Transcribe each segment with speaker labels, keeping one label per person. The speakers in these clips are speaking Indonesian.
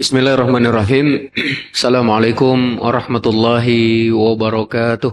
Speaker 1: Bismillahirrahmanirrahim. Assalamualaikum warahmatullahi wabarakatuh.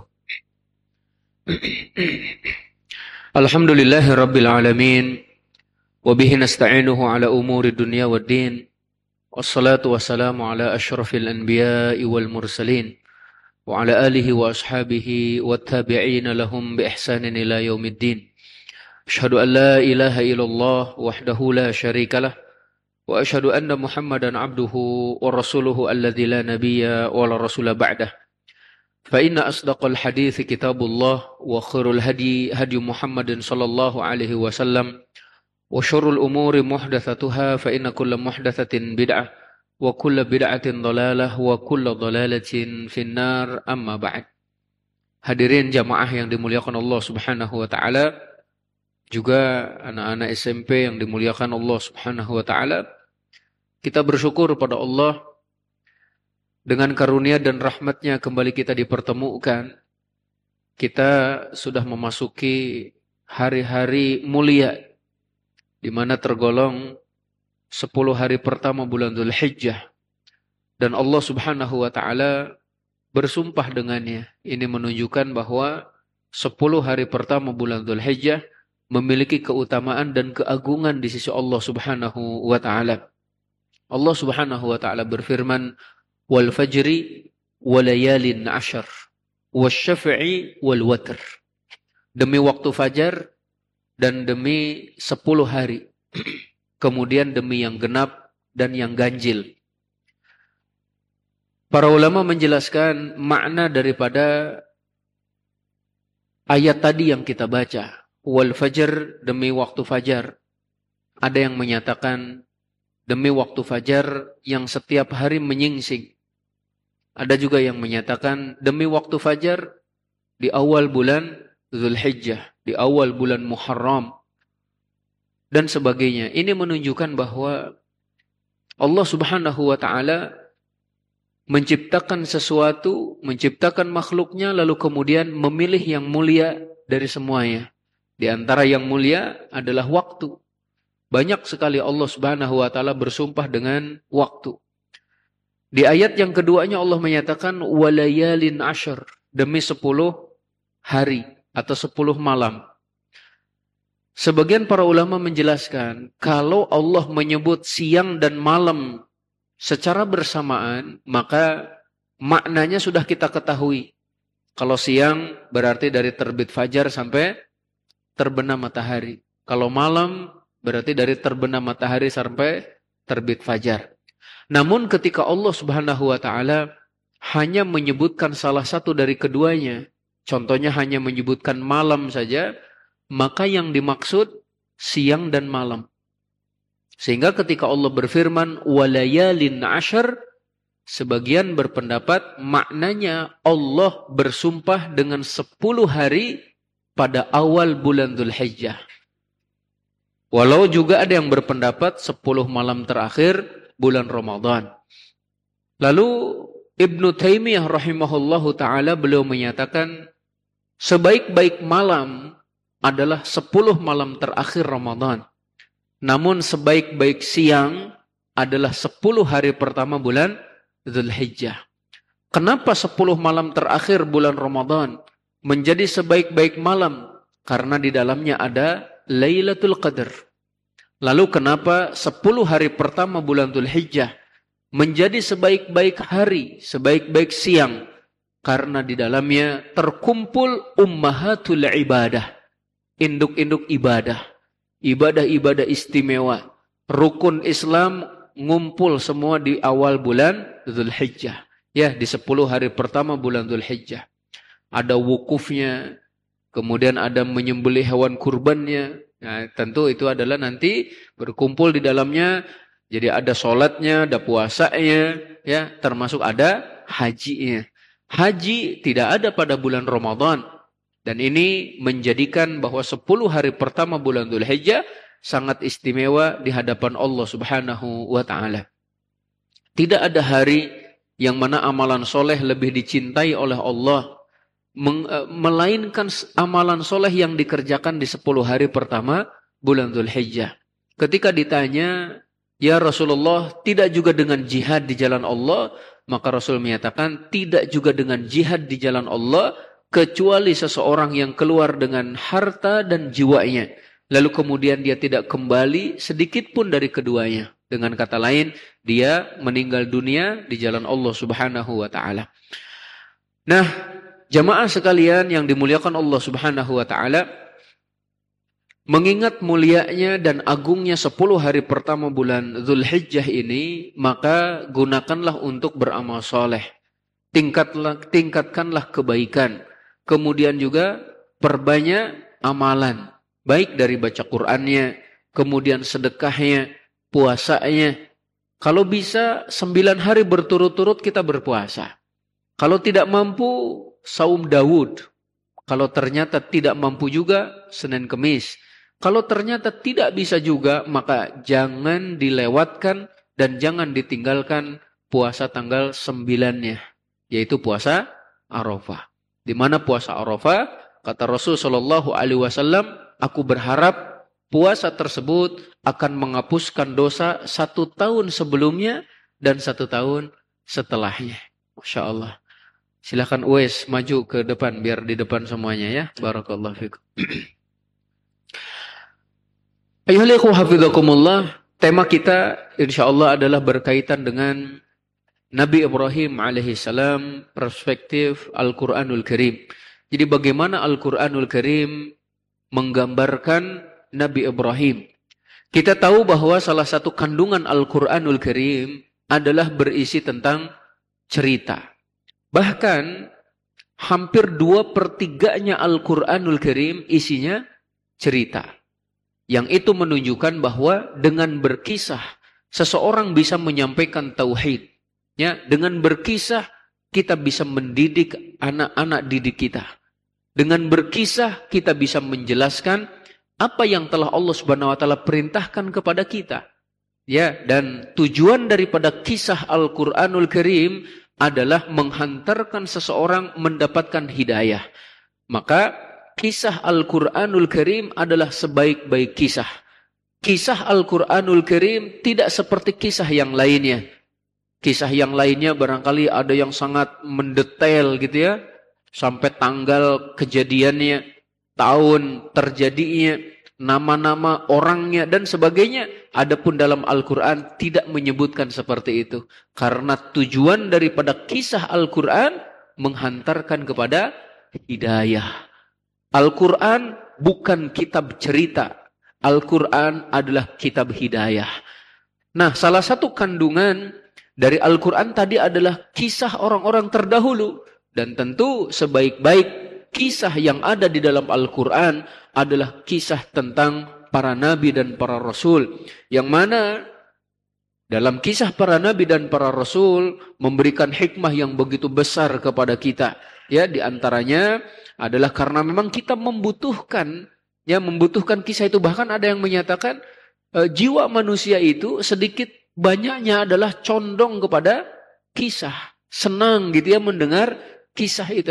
Speaker 1: Alhamdulillahi rabbil alamin. Wabihi nasta'inuhu ala umuri dunya waddin. Wassalatu wassalamu ala ashrafil anbiya'i wal mursalin. Wa ala alihi wa ashabihi wa tabi'ina lahum bi ihsanin ila yaumiddin. Ashhadu an la ilaha illallah wahdahu la syarikalah. Wa asyhadu anna Muhammadan abduhu wa rasuluhu alladzi la nabiyya wa la rasula ba'dah. Fa inna asdaqal hadithi kitabullah wa khairul hadi Muhammadin sallallahu alaihi wasallam wa syarrul umuri muhdatsatuha fa inna kulla muhdatsatin bid'ah wa kulla bid'atin dhalalah wa kulla dhalalatin finnar amma ba'd. Hadirin jamaah yang dimuliakan Allah Subhanahu wa taala, juga anak-anak SMP yang dimuliakan Allah Subhanahu wa taala. Kita bersyukur pada Allah dengan karunia dan rahmatnya kembali kita dipertemukan. Kita sudah memasuki hari-hari mulia di mana tergolong 10 hari pertama bulan Dzulhijjah, dan Allah Subhanahu wa taala bersumpah dengannya. Ini menunjukkan bahwa 10 hari pertama bulan Dzulhijjah memiliki keutamaan dan keagungan di sisi Allah Subhanahu wa taala. Allah Subhanahu wa taala berfirman, "Wal fajri walayalin 'ashr, wasyafi'i wal watr." Demi waktu fajar dan demi 10 hari. Kemudian demi yang genap dan yang ganjil. Para ulama menjelaskan makna daripada ayat tadi yang kita baca. Wal fajr, demi waktu fajar. Ada yang menyatakan demi waktu fajar yang setiap hari menyingsing. Ada juga yang menyatakan demi waktu fajar di awal bulan Dzulhijjah, di awal bulan Muharram, dan sebagainya. Ini menunjukkan bahwa Allah Subhanahu wa taala menciptakan sesuatu, menciptakan makhluknya, lalu kemudian memilih yang mulia dari semuanya. Di antara yang mulia adalah waktu. Banyak sekali Allah Subhanahu wa taala bersumpah dengan waktu. Di ayat yang keduanya Allah menyatakan walayalin 'ashr, demi 10 hari atau 10 malam. Sebagian para ulama menjelaskan kalau Allah menyebut siang dan malam secara bersamaan, maka maknanya sudah kita ketahui. Kalau siang berarti dari terbit fajar sampai terbenam matahari. Kalau malam berarti dari terbenam matahari sampai terbit fajar. Namun ketika Allah Subhanahu wa taala hanya menyebutkan salah satu dari keduanya, contohnya hanya menyebutkan malam saja, maka yang dimaksud siang dan malam. Sehingga ketika Allah berfirman walayalin 'ashr, sebagian berpendapat maknanya Allah bersumpah dengan 10 hari pada awal bulan Dzulhijjah. Walau juga ada yang berpendapat 10 malam terakhir bulan Ramadan. Lalu Ibnu Taimiyah rahimahullahu ta'ala beliau menyatakan sebaik-baik malam adalah 10 malam terakhir Ramadan. Namun sebaik-baik siang adalah 10 hari pertama bulan Dzulhijjah. Kenapa 10 malam terakhir bulan Ramadan menjadi sebaik-baik malam? Karena di dalamnya ada Lailatul Qadar. Lalu kenapa 10 hari pertama bulan Dzulhijjah menjadi sebaik-baik hari, sebaik-baik siang? Karena di dalamnya terkumpul ummahatul ibadah, induk-induk ibadah, ibadah-ibadah istimewa. Rukun Islam ngumpul semua di awal bulan Dzulhijjah. Ya, di 10 hari pertama bulan Dzulhijjah. Ada wukufnya, kemudian ada menyembelih hewan kurbannya. Nah, tentu itu adalah nanti berkumpul di dalamnya. Jadi ada sholatnya, ada puasanya, ya, termasuk ada hajinya. Haji tidak ada pada bulan Ramadan. Dan ini menjadikan bahwa 10 hari pertama bulan Dzulhijjah sangat istimewa di hadapan Allah Subhanahu wa taala. Tidak ada hari yang mana amalan soleh lebih dicintai oleh Allah melainkan amalan soleh yang dikerjakan di 10 hari pertama bulan Dzulhijjah. Ketika ditanya Ya Rasulullah, tidak juga dengan jihad di jalan Allah. Maka Rasul menyatakan, tidak juga dengan jihad di jalan Allah, kecuali seseorang yang keluar dengan harta dan jiwanya. Lalu kemudian dia tidak kembali sedikit pun dari keduanya. Dengan kata lain, dia meninggal dunia di jalan Allah Subhanahu wa ta'ala. Nah, jamaah sekalian yang dimuliakan Allah Subhanahu wa ta'ala, mengingat mulianya dan agungnya 10 hari pertama bulan Dzulhijjah ini, maka gunakanlah untuk beramal soleh. Tingkatkanlah kebaikan. Kemudian juga perbanyak amalan. Baik dari baca Qur'annya, kemudian sedekahnya, puasanya. Kalau bisa 9 hari berturut-turut kita berpuasa. Kalau tidak mampu, saum Daud. Kalau ternyata tidak mampu juga, Senin Kemis. Kalau ternyata tidak bisa juga, maka jangan dilewatkan dan jangan ditinggalkan puasa tanggal 9-nya, yaitu puasa Arafah. Di mana puasa Arafah, kata Rasul sallallahu alaihi wasallam, aku berharap puasa tersebut akan menghapuskan dosa 1 tahun sebelumnya dan 1 tahun setelahnya. Masya Allah. Silakan Uwais maju ke depan biar di depan semuanya ya. Barakallahu fikum. Ayyuhal hafizakumullah, tema kita insyaallah adalah berkaitan dengan Nabi Ibrahim alaihissalam, perspektif Al-Quranul Karim. Jadi bagaimana Al-Quranul Karim menggambarkan Nabi Ibrahim. Kita tahu bahwa salah satu kandungan Al-Quranul Karim adalah berisi tentang cerita. Bahkan hampir 2/3-nya Al-Quranul Karim isinya cerita. Yang itu menunjukkan bahwa dengan berkisah seseorang bisa menyampaikan tauhid. Ya, dengan berkisah kita bisa mendidik anak-anak didik kita. Dengan berkisah kita bisa menjelaskan apa yang telah Allah Subhanahu wa taala perintahkan kepada kita. Ya, dan tujuan daripada kisah Al-Qur'anul Karim adalah menghantarkan seseorang mendapatkan hidayah. Maka kisah Al-Quranul Karim adalah sebaik-baik kisah. Kisah Al-Quranul Karim tidak seperti kisah yang lainnya. Kisah yang lainnya barangkali ada yang sangat mendetail gitu ya. Sampai tanggal kejadiannya, tahun terjadinya, nama-nama orangnya dan sebagainya. Adapun dalam Al-Quran tidak menyebutkan seperti itu. Karena tujuan daripada kisah Al-Quran menghantarkan kepada hidayah. Al-Quran bukan kitab cerita. Al-Quran adalah kitab hidayah. Nah, salah satu kandungan dari Al-Quran tadi adalah kisah orang-orang terdahulu. Dan tentu sebaik-baik kisah yang ada di dalam Al-Quran adalah kisah tentang para nabi dan para rasul. Yang mana dalam kisah para nabi dan para rasul memberikan hikmah yang begitu besar kepada kita. Ya, di antaranya adalah karena memang kita membutuhkan kisah itu. Bahkan ada yang menyatakan jiwa manusia itu sedikit banyaknya adalah condong kepada kisah. Senang gitu ya mendengar kisah itu.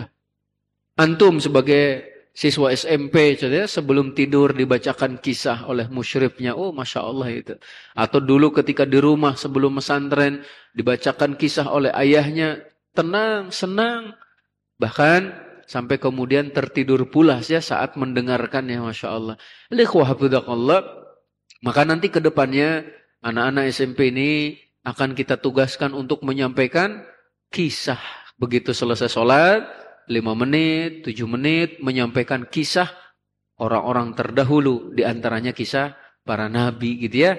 Speaker 1: Antum sebagai siswa SMP sebelum tidur dibacakan kisah oleh musyrifnya. Oh Masya Allah itu. Atau dulu ketika di rumah sebelum pesantren dibacakan kisah oleh ayahnya. Tenang, senang. Bahkan sampai kemudian tertidur pulas ya saat mendengarkannya, Masya Allah. Maka nanti ke depannya anak-anak SMP ini akan kita tugaskan untuk menyampaikan kisah. Begitu selesai sholat, 5 menit, 7 menit, menyampaikan kisah orang-orang terdahulu. Di antaranya kisah para nabi gitu ya.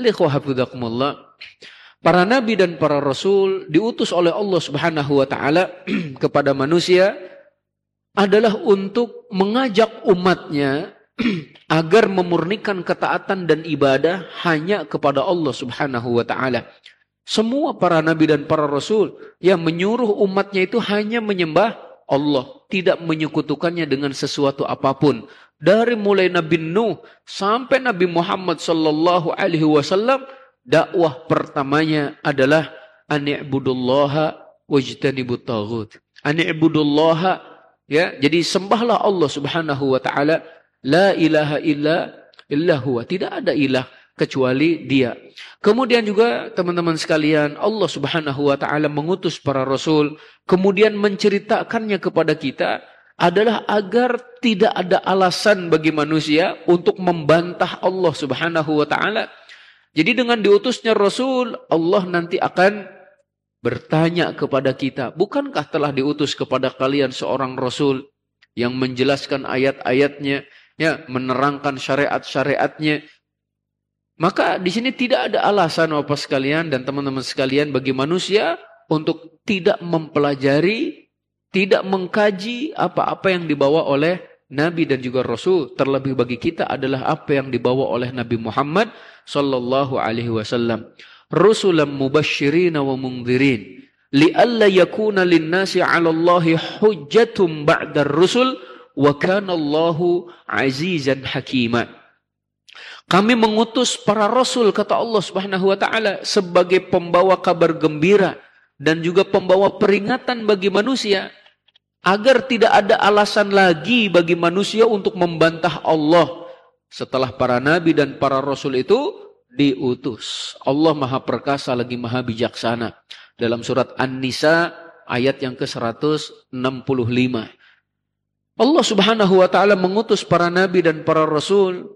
Speaker 1: Para nabi dan para rasul diutus oleh Allah Subhanahu wa ta'ala kepada manusia adalah untuk mengajak umatnya agar memurnikan ketaatan dan ibadah hanya kepada Allah Subhanahu wa ta'ala. Semua para nabi dan para rasul yang menyuruh umatnya itu hanya menyembah Allah, tidak menyekutukannya dengan sesuatu apapun. Dari mulai Nabi Nuh sampai Nabi Muhammad sallallahu alaihi wasallam, dakwah pertamanya adalah ani'budullaha wajtanibut taghut. Ani'budullaha, ya, jadi sembahlah Allah Subhanahu wa taala, la ilaha illa huwa, tidak ada ilah kecuali Dia. Kemudian juga teman-teman sekalian, Allah Subhanahu wa taala mengutus para rasul, kemudian menceritakannya kepada kita adalah agar tidak ada alasan bagi manusia untuk membantah Allah Subhanahu wa taala. Jadi dengan diutusnya rasul, Allah nanti akan bertanya kepada kita, bukankah telah diutus kepada kalian seorang rasul yang menjelaskan ayat-ayatnya, ya, menerangkan syariat-syariatnya? Maka di sini tidak ada alasan Bapak sekalian dan teman-teman sekalian bagi manusia untuk tidak mempelajari, tidak mengkaji apa-apa yang dibawa oleh Nabi dan juga Rasul. Terlebih bagi kita adalah apa yang dibawa oleh Nabi Muhammad sallallahu alaihi wasallam. Rusulan mubasysyirin wa mundhirin li'alla yakuna lin-nasi 'ala Allahi hujjatun ba'dar rusul wa kana Allahu 'azizan hakima. Kami mengutus para rasul, kata Allah Subhanahu wa taala, sebagai pembawa kabar gembira dan juga pembawa peringatan bagi manusia agar tidak ada alasan lagi bagi manusia untuk membantah Allah setelah para nabi dan para rasul itu diutus. Allah Maha Perkasa lagi Maha Bijaksana. Dalam surat An-Nisa ayat yang ke-165. Allah Subhanahu wa taala mengutus para nabi dan para rasul.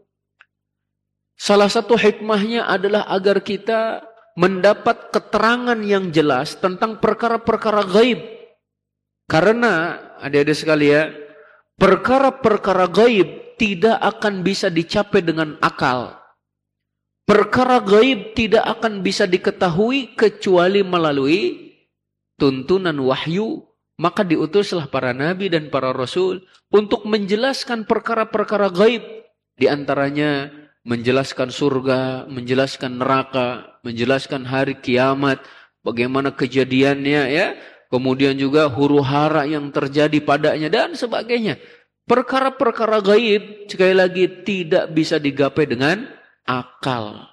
Speaker 1: Salah satu hikmahnya adalah agar kita mendapat keterangan yang jelas tentang perkara-perkara gaib. Karena adik-adik sekalian, perkara-perkara gaib tidak akan bisa dicapai dengan akal. Perkara gaib tidak akan bisa diketahui kecuali melalui tuntunan wahyu. Maka diutuslah para nabi dan para rasul untuk menjelaskan perkara-perkara gaib. Di antaranya menjelaskan surga, menjelaskan neraka, menjelaskan hari kiamat, bagaimana kejadiannya, ya. Kemudian juga huru-hara yang terjadi padanya dan sebagainya. Perkara-perkara gaib sekali lagi tidak bisa digapai dengan akal.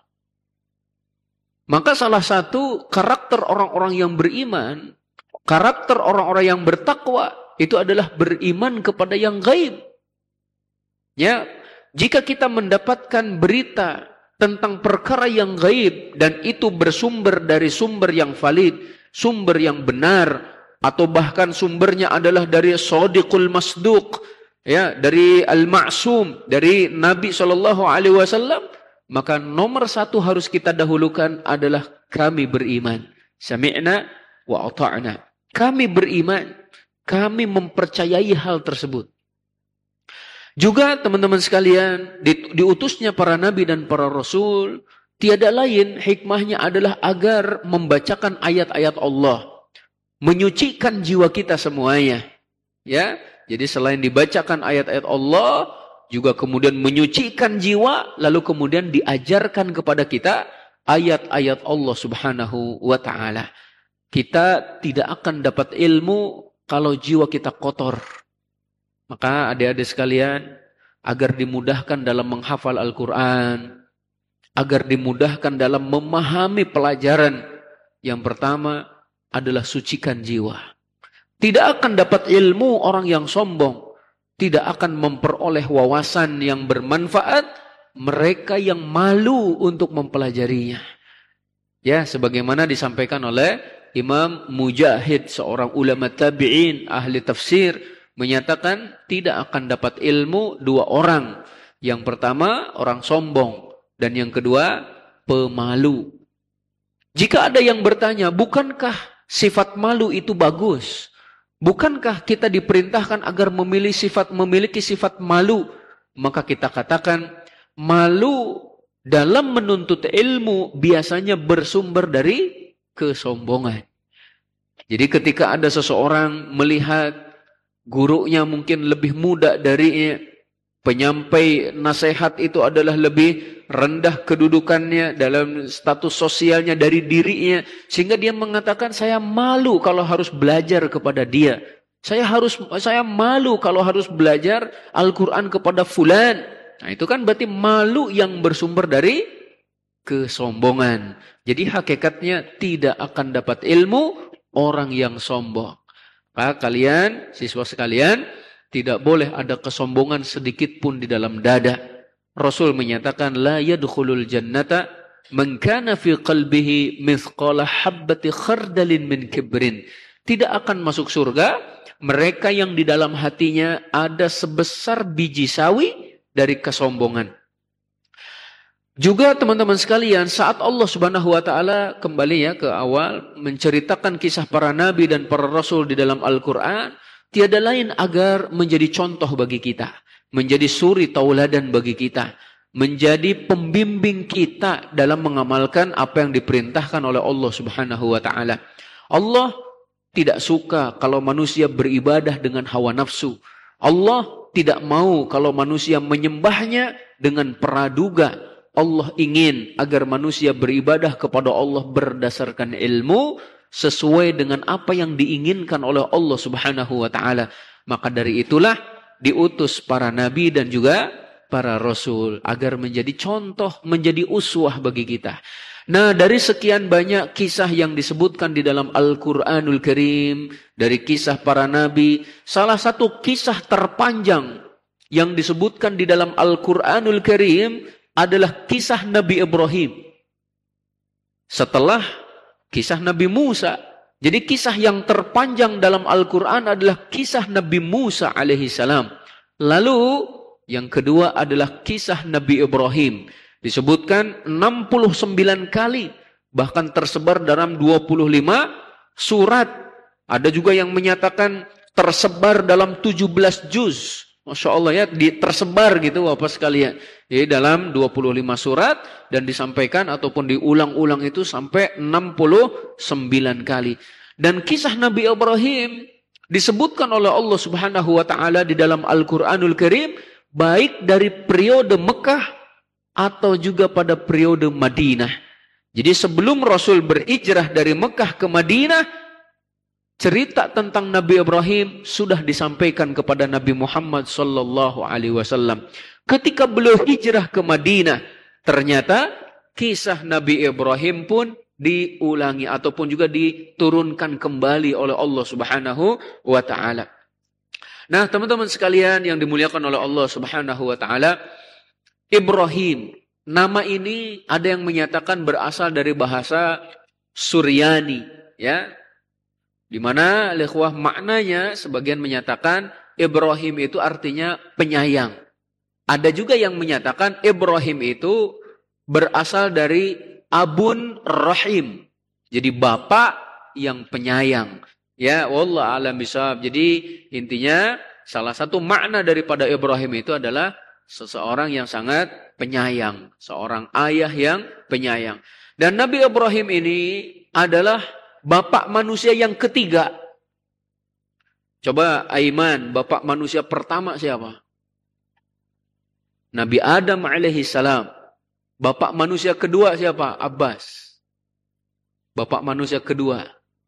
Speaker 1: Maka salah satu karakter orang-orang yang beriman, karakter orang-orang yang bertakwa itu adalah beriman kepada yang gaib. Ya, jika kita mendapatkan berita tentang perkara yang gaib dan itu bersumber dari sumber yang valid, sumber yang benar, atau bahkan sumbernya adalah dari Shadiqul Masduq, ya, dari Al-Ma'sum, dari Nabi SAW, maka nomor satu harus kita dahulukan adalah kami beriman. Sami'na wa ata'na. Kami beriman, kami mempercayai hal tersebut. Juga teman-teman sekalian, diutusnya para nabi dan para rasul, tiada lain hikmahnya adalah agar membacakan ayat-ayat Allah, menyucikan jiwa kita semuanya. Ya, jadi selain dibacakan ayat-ayat Allah, juga kemudian menyucikan jiwa, lalu kemudian diajarkan kepada kita ayat-ayat Allah Subhanahu wa taala. Kita tidak akan dapat ilmu kalau jiwa kita kotor. Maka adik-adik sekalian, agar dimudahkan dalam menghafal Al-Quran, agar dimudahkan dalam memahami pelajaran, yang pertama adalah sucikan jiwa. Tidak akan dapat ilmu orang yang sombong, tidak akan memperoleh wawasan yang bermanfaat mereka yang malu untuk mempelajarinya. Ya, sebagaimana disampaikan oleh Imam Mujahid, seorang ulama tabi'in, ahli tafsir, menyatakan tidak akan dapat ilmu dua orang. Yang pertama orang sombong dan yang kedua pemalu. Jika ada yang bertanya, bukankah sifat malu itu bagus? Bukankah kita diperintahkan agar memiliki sifat malu? Maka kita katakan, malu dalam menuntut ilmu biasanya bersumber dari kesombongan. Jadi ketika ada seseorang melihat gurunya mungkin lebih muda darinya, penyampai nasihat itu adalah lebih rendah kedudukannya dalam status sosialnya dari dirinya, sehingga dia mengatakan, saya malu kalau harus belajar kepada dia. Saya malu kalau harus belajar Al-Quran kepada fulan. Nah, itu kan berarti malu yang bersumber dari kesombongan. Jadi hakikatnya tidak akan dapat ilmu orang yang sombong. Maka kalian, siswa sekalian, tidak boleh ada kesombongan sedikit pun di dalam dada. Rasul menyatakan la yadkhulul jannata man kana fi qalbihi mithqala habbati khardalin min kibrin. Tidak akan masuk surga mereka yang di dalam hatinya ada sebesar biji sawi dari kesombongan. Juga teman-teman sekalian, saat Allah Subhanahu wa taala kembali ya ke awal menceritakan kisah para nabi dan para rasul di dalam Al-Qur'an, tiada lain agar menjadi contoh bagi kita, menjadi suri tauladan bagi kita, menjadi pembimbing kita dalam mengamalkan apa yang diperintahkan oleh Allah Subhanahu wa taala. Allah tidak suka kalau manusia beribadah dengan hawa nafsu. Allah tidak mau kalau manusia menyembahnya dengan praduga. Allah ingin agar manusia beribadah kepada Allah berdasarkan ilmu sesuai dengan apa yang diinginkan oleh Allah Subhanahu wa taala. Maka dari itulah diutus para nabi dan juga para rasul agar menjadi contoh, menjadi uswah bagi kita. Nah, dari sekian banyak kisah yang disebutkan di dalam Al-Qur'anul Karim, dari kisah para nabi, salah satu kisah terpanjang yang disebutkan di dalam Al-Qur'anul Karim adalah kisah Nabi Ibrahim. Setelah kisah Nabi Musa. Jadi kisah yang terpanjang dalam Al-Quran adalah kisah Nabi Musa alaihissalam. Lalu yang kedua adalah kisah Nabi Ibrahim. Disebutkan 69 kali. Bahkan tersebar dalam 25 surat. Ada juga yang menyatakan tersebar dalam 17 juz. Masya Allah ya, tersebar gitu Bapak sekalian. Jadi dalam 25 surat dan disampaikan ataupun diulang-ulang itu sampai 69 kali. Dan kisah Nabi Ibrahim disebutkan oleh Allah Subhanahu wa taala di dalam Al-Qur'anul Karim baik dari periode Mekah atau juga pada periode Madinah. Jadi sebelum Rasul berhijrah dari Mekah ke Madinah, cerita tentang Nabi Ibrahim sudah disampaikan kepada Nabi Muhammad sallallahu alaihi wasallam. Ketika beliau hijrah ke Madinah, ternyata kisah Nabi Ibrahim pun diulangi ataupun juga diturunkan kembali oleh Allah Subhanahu wa taala. Nah, teman-teman sekalian yang dimuliakan oleh Allah Subhanahu wa taala, Ibrahim, nama ini ada yang menyatakan berasal dari bahasa Suryani, ya. Di mana ikhwah maknanya sebagian menyatakan Ibrahim itu artinya penyayang. Ada juga yang menyatakan Ibrahim itu berasal dari Abun Rahim. Jadi bapak yang penyayang. Ya, wallah alam bisawab. Jadi intinya salah satu makna daripada Ibrahim itu adalah seseorang yang sangat penyayang, seorang ayah yang penyayang. Dan Nabi Ibrahim ini adalah bapak manusia yang ketiga. Coba Aiman, bapak manusia pertama siapa? Nabi Adam alaihi salam. Bapak manusia kedua siapa? Abbas. Bapak manusia kedua.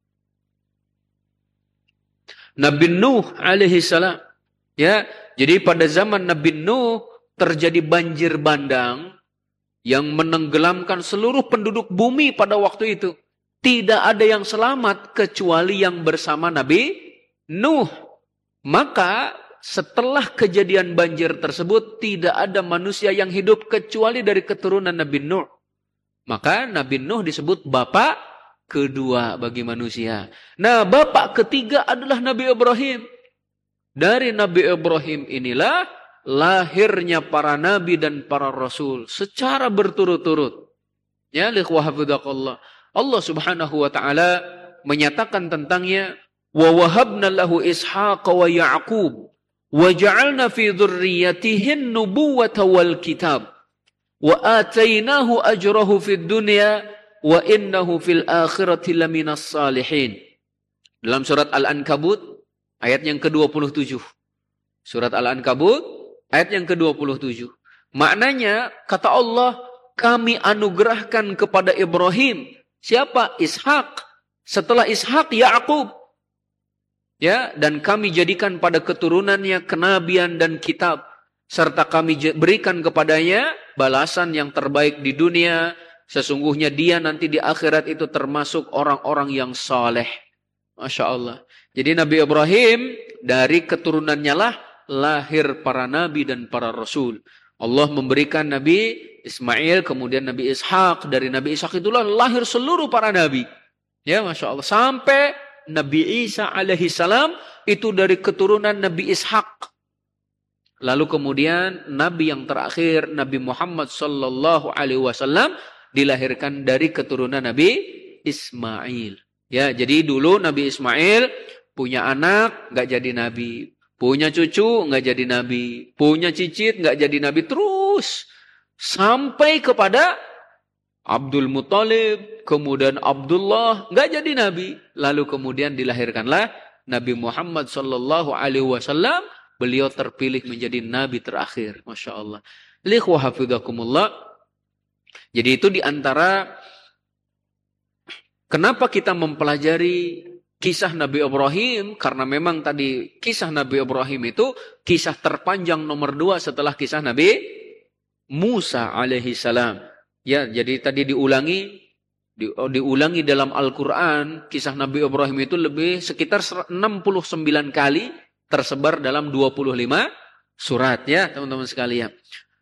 Speaker 1: Nabi Nuh alaihi salam. Ya, jadi pada zaman Nabi Nuh terjadi banjir bandang yang menenggelamkan seluruh penduduk bumi pada waktu itu. Tidak ada yang selamat kecuali yang bersama Nabi Nuh. Maka setelah kejadian banjir tersebut tidak ada manusia yang hidup kecuali dari keturunan Nabi Nuh. Maka Nabi Nuh disebut bapak kedua bagi manusia. Nah, bapak ketiga adalah Nabi Ibrahim. Dari Nabi Ibrahim inilah lahirnya para nabi dan para rasul secara berturut-turut. Ya, likhwa hafidhakallah. Allah Subhanahu wa taala menyatakan tentangnya, wa wahabna lahu Ishaq wa Ya'qub wa ja'alna fi dzurriyyatihi an-nubuwwata wal kitab wa atainahu ajrahu fid dunya wa innahu fil akhirati laminas salihin. Dalam surat Al-Ankabut ayat yang ke-27. Surat Al-Ankabut ayat yang ke-27. Maknanya kata Allah, kami anugerahkan kepada Ibrahim siapa? Ishak. Setelah Ishak, Ya'qub. Ya, dan kami jadikan pada keturunannya kenabian dan kitab. Serta kami berikan kepadanya balasan yang terbaik di dunia. Sesungguhnya dia nanti di akhirat itu termasuk orang-orang yang saleh. Masya Allah. Jadi Nabi Ibrahim dari keturunannya lah lahir para nabi dan para rasul. Allah memberikan Nabi Ismail, kemudian Nabi Ishak. Dari Nabi Ishak itulah lahir seluruh para nabi. Ya, Masya Allah. Sampai Nabi Isa alaihi salam itu dari keturunan Nabi Ishak. Lalu kemudian Nabi yang terakhir, Nabi Muhammad sallallahu alaihi wasallam dilahirkan dari keturunan Nabi Ismail. Ya, jadi dulu Nabi Ismail punya anak, nggak jadi nabi. Punya cucu, nggak jadi nabi. Punya cicit, nggak jadi nabi. Terus sampai kepada Abdul Muthalib, kemudian Abdullah, nggak jadi nabi. Lalu kemudian dilahirkanlah Nabi Muhammad sallallahu alaihi wasallam. Beliau terpilih menjadi nabi terakhir. Masya Allah. Likhwa hafidhakumullah. Jadi itu diantara kenapa kita mempelajari kisah Nabi Ibrahim. Karena memang tadi kisah Nabi Ibrahim itu kisah terpanjang nomor 2 setelah kisah Nabi Musa alaihi salam. Ya, jadi tadi diulangi dalam Al-Quran. Kisah Nabi Ibrahim itu lebih sekitar 69 kali. Tersebar dalam 25 surat, ya teman-teman sekalian.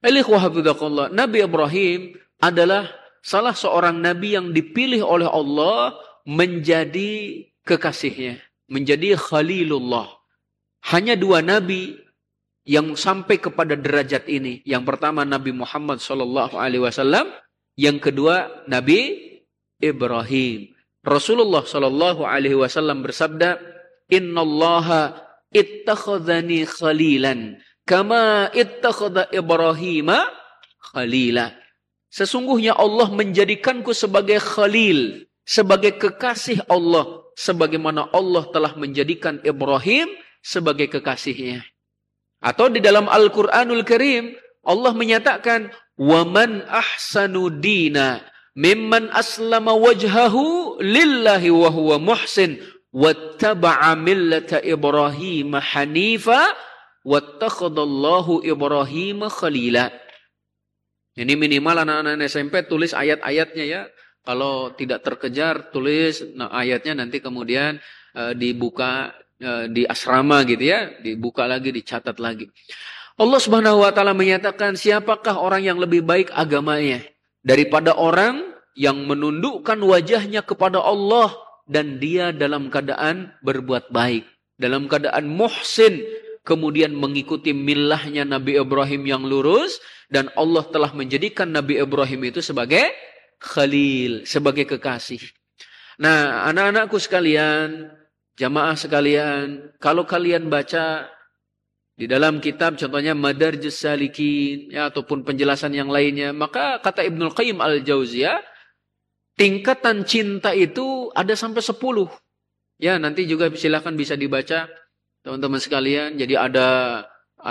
Speaker 1: Nabi Ibrahim adalah salah seorang nabi yang dipilih oleh Allah menjadi kekasihnya, menjadi Khalilullah. Hanya 2 nabi yang sampai kepada derajat ini. Yang pertama Nabi Muhammad SAW, yang kedua Nabi Ibrahim. Rasulullah SAW bersabda, Innallaha ittakhadhani khalilan kama ittakhadha Ibrahima khalila. Sesungguhnya Allah menjadikanku sebagai khalil, sebagai kekasih Allah, sebagaimana Allah telah menjadikan Ibrahim sebagai kekasihnya. Atau di dalam Al-Qur'anul Karim Allah menyatakan, "Wa man ahsanu dina mimman aslama wajhahu lillahi wa huwa muhsin wattaba'a millata Ibrahim hanifa wattakhadallahu Ibrahim khalila." Ini minimal anak-anak SMP tulis ayat-ayatnya ya. Kalau tidak terkejar tulis ayatnya, nanti kemudian dibuka di asrama gitu ya, dibuka lagi, dicatat lagi. Allah Subhanahu wa taala menyatakan, siapakah orang yang lebih baik agamanya daripada orang yang menundukkan wajahnya kepada Allah dan dia dalam keadaan berbuat baik, dalam keadaan muhsin, kemudian mengikuti millahnya Nabi Ibrahim yang lurus, dan Allah telah menjadikan Nabi Ibrahim itu sebagai khalil, sebagai kekasih. Nah, anak-anakku sekalian, jamaah sekalian, kalau kalian baca di dalam kitab contohnya Madarijus Salikin ya, ataupun penjelasan yang lainnya, maka kata Ibnul Qayyim Al-Jauziyah, tingkatan cinta itu ada sampai 10. Ya, nanti juga silakan bisa dibaca teman-teman sekalian. Jadi ada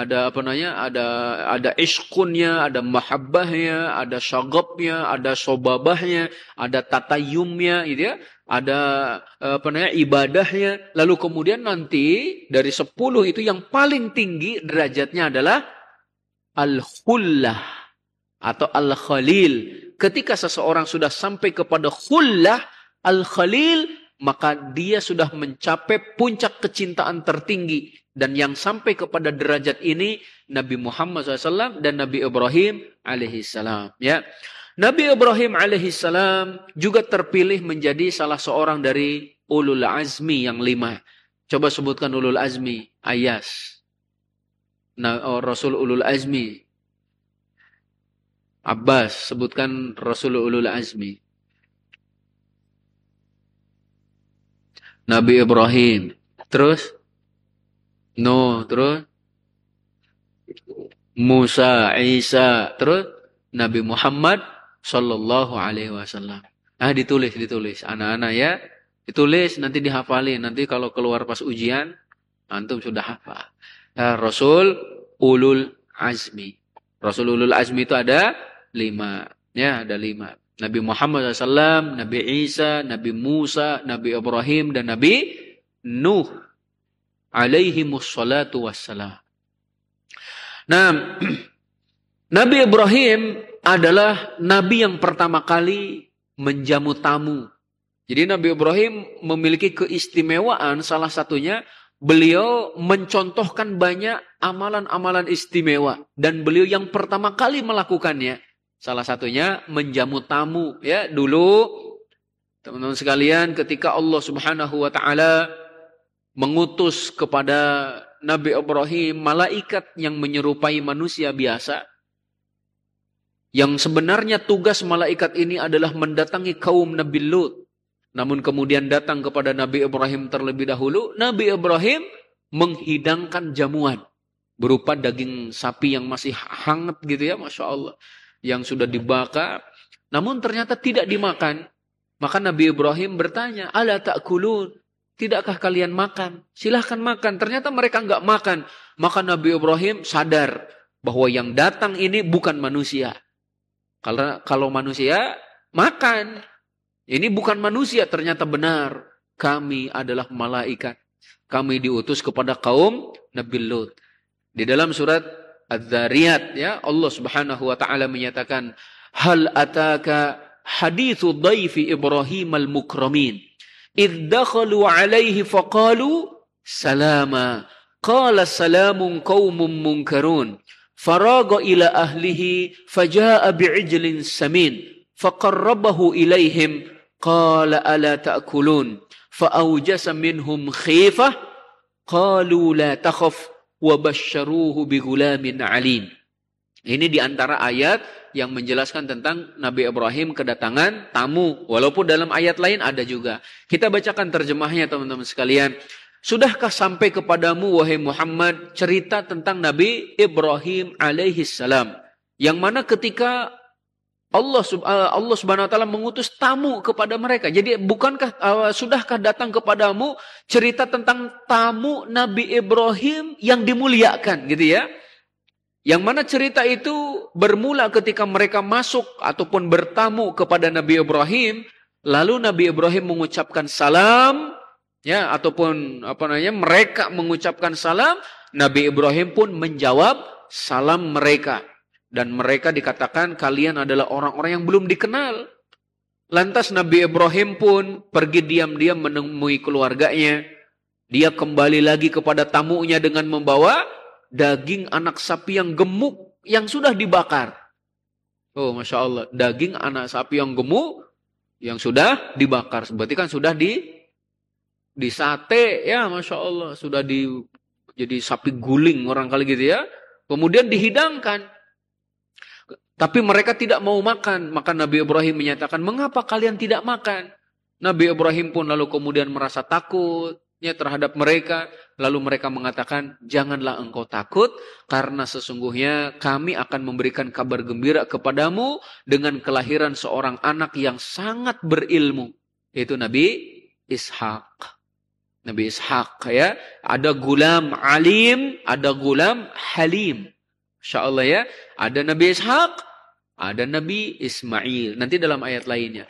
Speaker 1: ishqunnya, ada mahabbahnya, ada syagabnya, ada sobabahnya, ada tatayumnya gitu ya. Ada ibadahnya. Lalu kemudian nanti dari 10 itu yang paling tinggi derajatnya adalah al-khullah atau al-khalil. Ketika seseorang sudah sampai kepada khullah, al-khalil, maka dia sudah mencapai puncak kecintaan tertinggi. Dan yang sampai kepada derajat ini Nabi Muhammad SAW dan Nabi Ibrahim alaihissalam. Ya. Nabi Ibrahim alaihissalam juga terpilih menjadi salah seorang dari ulul azmi yang 5. Coba sebutkan ulul azmi. Ayas. Rasul ulul azmi. Abbas, sebutkan Rasul ulul azmi. Nabi Ibrahim. Terus? Terus? Musa, Isa. Terus? Nabi Muhammad sallallahu alaihi wasallam. Ditulis. Anak-anak ya. Ditulis, nanti dihafalin. Nanti kalau keluar pas ujian, antum sudah hafal. Rasul ulul azmi. Rasul ulul azmi itu ada 5. Ya, ada 5. Nabi Muhammad SAW, Nabi Isa, Nabi Musa, Nabi Ibrahim, dan Nabi Nuh. Alaihimussalatu wassalam. Nah, Nabi Ibrahim adalah Nabi yang pertama kali menjamu tamu. Jadi Nabi Ibrahim memiliki keistimewaan, salah satunya beliau mencontohkan banyak amalan-amalan istimewa. Dan beliau yang pertama kali melakukannya, salah satunya menjamu tamu. Ya, dulu teman-teman sekalian, ketika Allah Subhanahu wa taala mengutus kepada Nabi Ibrahim malaikat yang menyerupai manusia biasa, yang sebenarnya tugas malaikat ini adalah mendatangi kaum Nabi Lut. Namun kemudian datang kepada Nabi Ibrahim terlebih dahulu. Nabi Ibrahim menghidangkan jamuan berupa daging sapi yang masih hangat gitu ya, Masya Allah, yang sudah dibakar. Namun ternyata tidak dimakan. Maka Nabi Ibrahim bertanya, ala ta'kulun, tidakkah kalian makan? Silahkan makan. Ternyata mereka enggak makan. Maka Nabi Ibrahim sadar bahwa yang datang ini bukan manusia. Kalau manusia makan, ini bukan manusia, ternyata benar. Kami adalah malaikat. Kami diutus kepada kaum Nabi Lut. Di dalam surat Az-Zariyat, ya, Allah Subhanahu wa taala menyatakan, hal ataka hadithu dhaifi Ibrahim al-mukramin idh dakhalu alaihi faqalu salama qala salamun qaumun munkarun faraga ila ahlihi faja'a bi'ijlin samin faqarrabahu ilaihim qala ala ta'kulun fa'awjasa minhum khifah qalu la takhaf wa basyaruhu bighulamin alim. Ini diantara ayat yang menjelaskan tentang Nabi Ibrahim kedatangan tamu. Walaupun dalam ayat lain ada juga. Kita bacakan terjemahnya teman-teman sekalian. Sudahkah sampai kepadamu wahai Muhammad cerita tentang Nabi Ibrahim alaihissalam, yang mana ketika Allah Subhanahu wa taala mengutus tamu kepada mereka. Jadi bukankah sudahkah datang kepadamu cerita tentang tamu Nabi Ibrahim yang dimuliakan gitu ya? Yang mana cerita itu bermula ketika mereka masuk ataupun bertamu kepada Nabi Ibrahim, lalu Nabi Ibrahim mengucapkan salam, ya, ataupun mereka mengucapkan salam, Nabi Ibrahim pun menjawab salam mereka. Dan mereka dikatakan kalian adalah orang-orang yang belum dikenal. Lantas Nabi Ibrahim pun pergi diam-diam menemui keluarganya. Dia kembali lagi kepada tamunya dengan membawa daging anak sapi yang gemuk yang sudah dibakar. Oh, Masya Allah. Daging anak sapi yang gemuk yang sudah dibakar. Berarti kan sudah di sate, ya, Masya Allah. Sudah jadi sapi guling orang kali gitu ya. Kemudian dihidangkan. Tapi mereka tidak mau makan. Maka Nabi Ibrahim menyatakan, mengapa kalian tidak makan? Nabi Ibrahim pun lalu kemudian merasa takut terhadap mereka. Lalu mereka mengatakan, janganlah engkau takut, karena sesungguhnya kami akan memberikan kabar gembira kepadamu dengan kelahiran seorang anak yang sangat berilmu. Yaitu Nabi Ishak. Nabi Ishak, ya. Ada gulam alim, ada gulam halim. Insya Allah ya. Ada Nabi Ishak, ada Nabi Ismail. Nanti dalam ayat lainnya.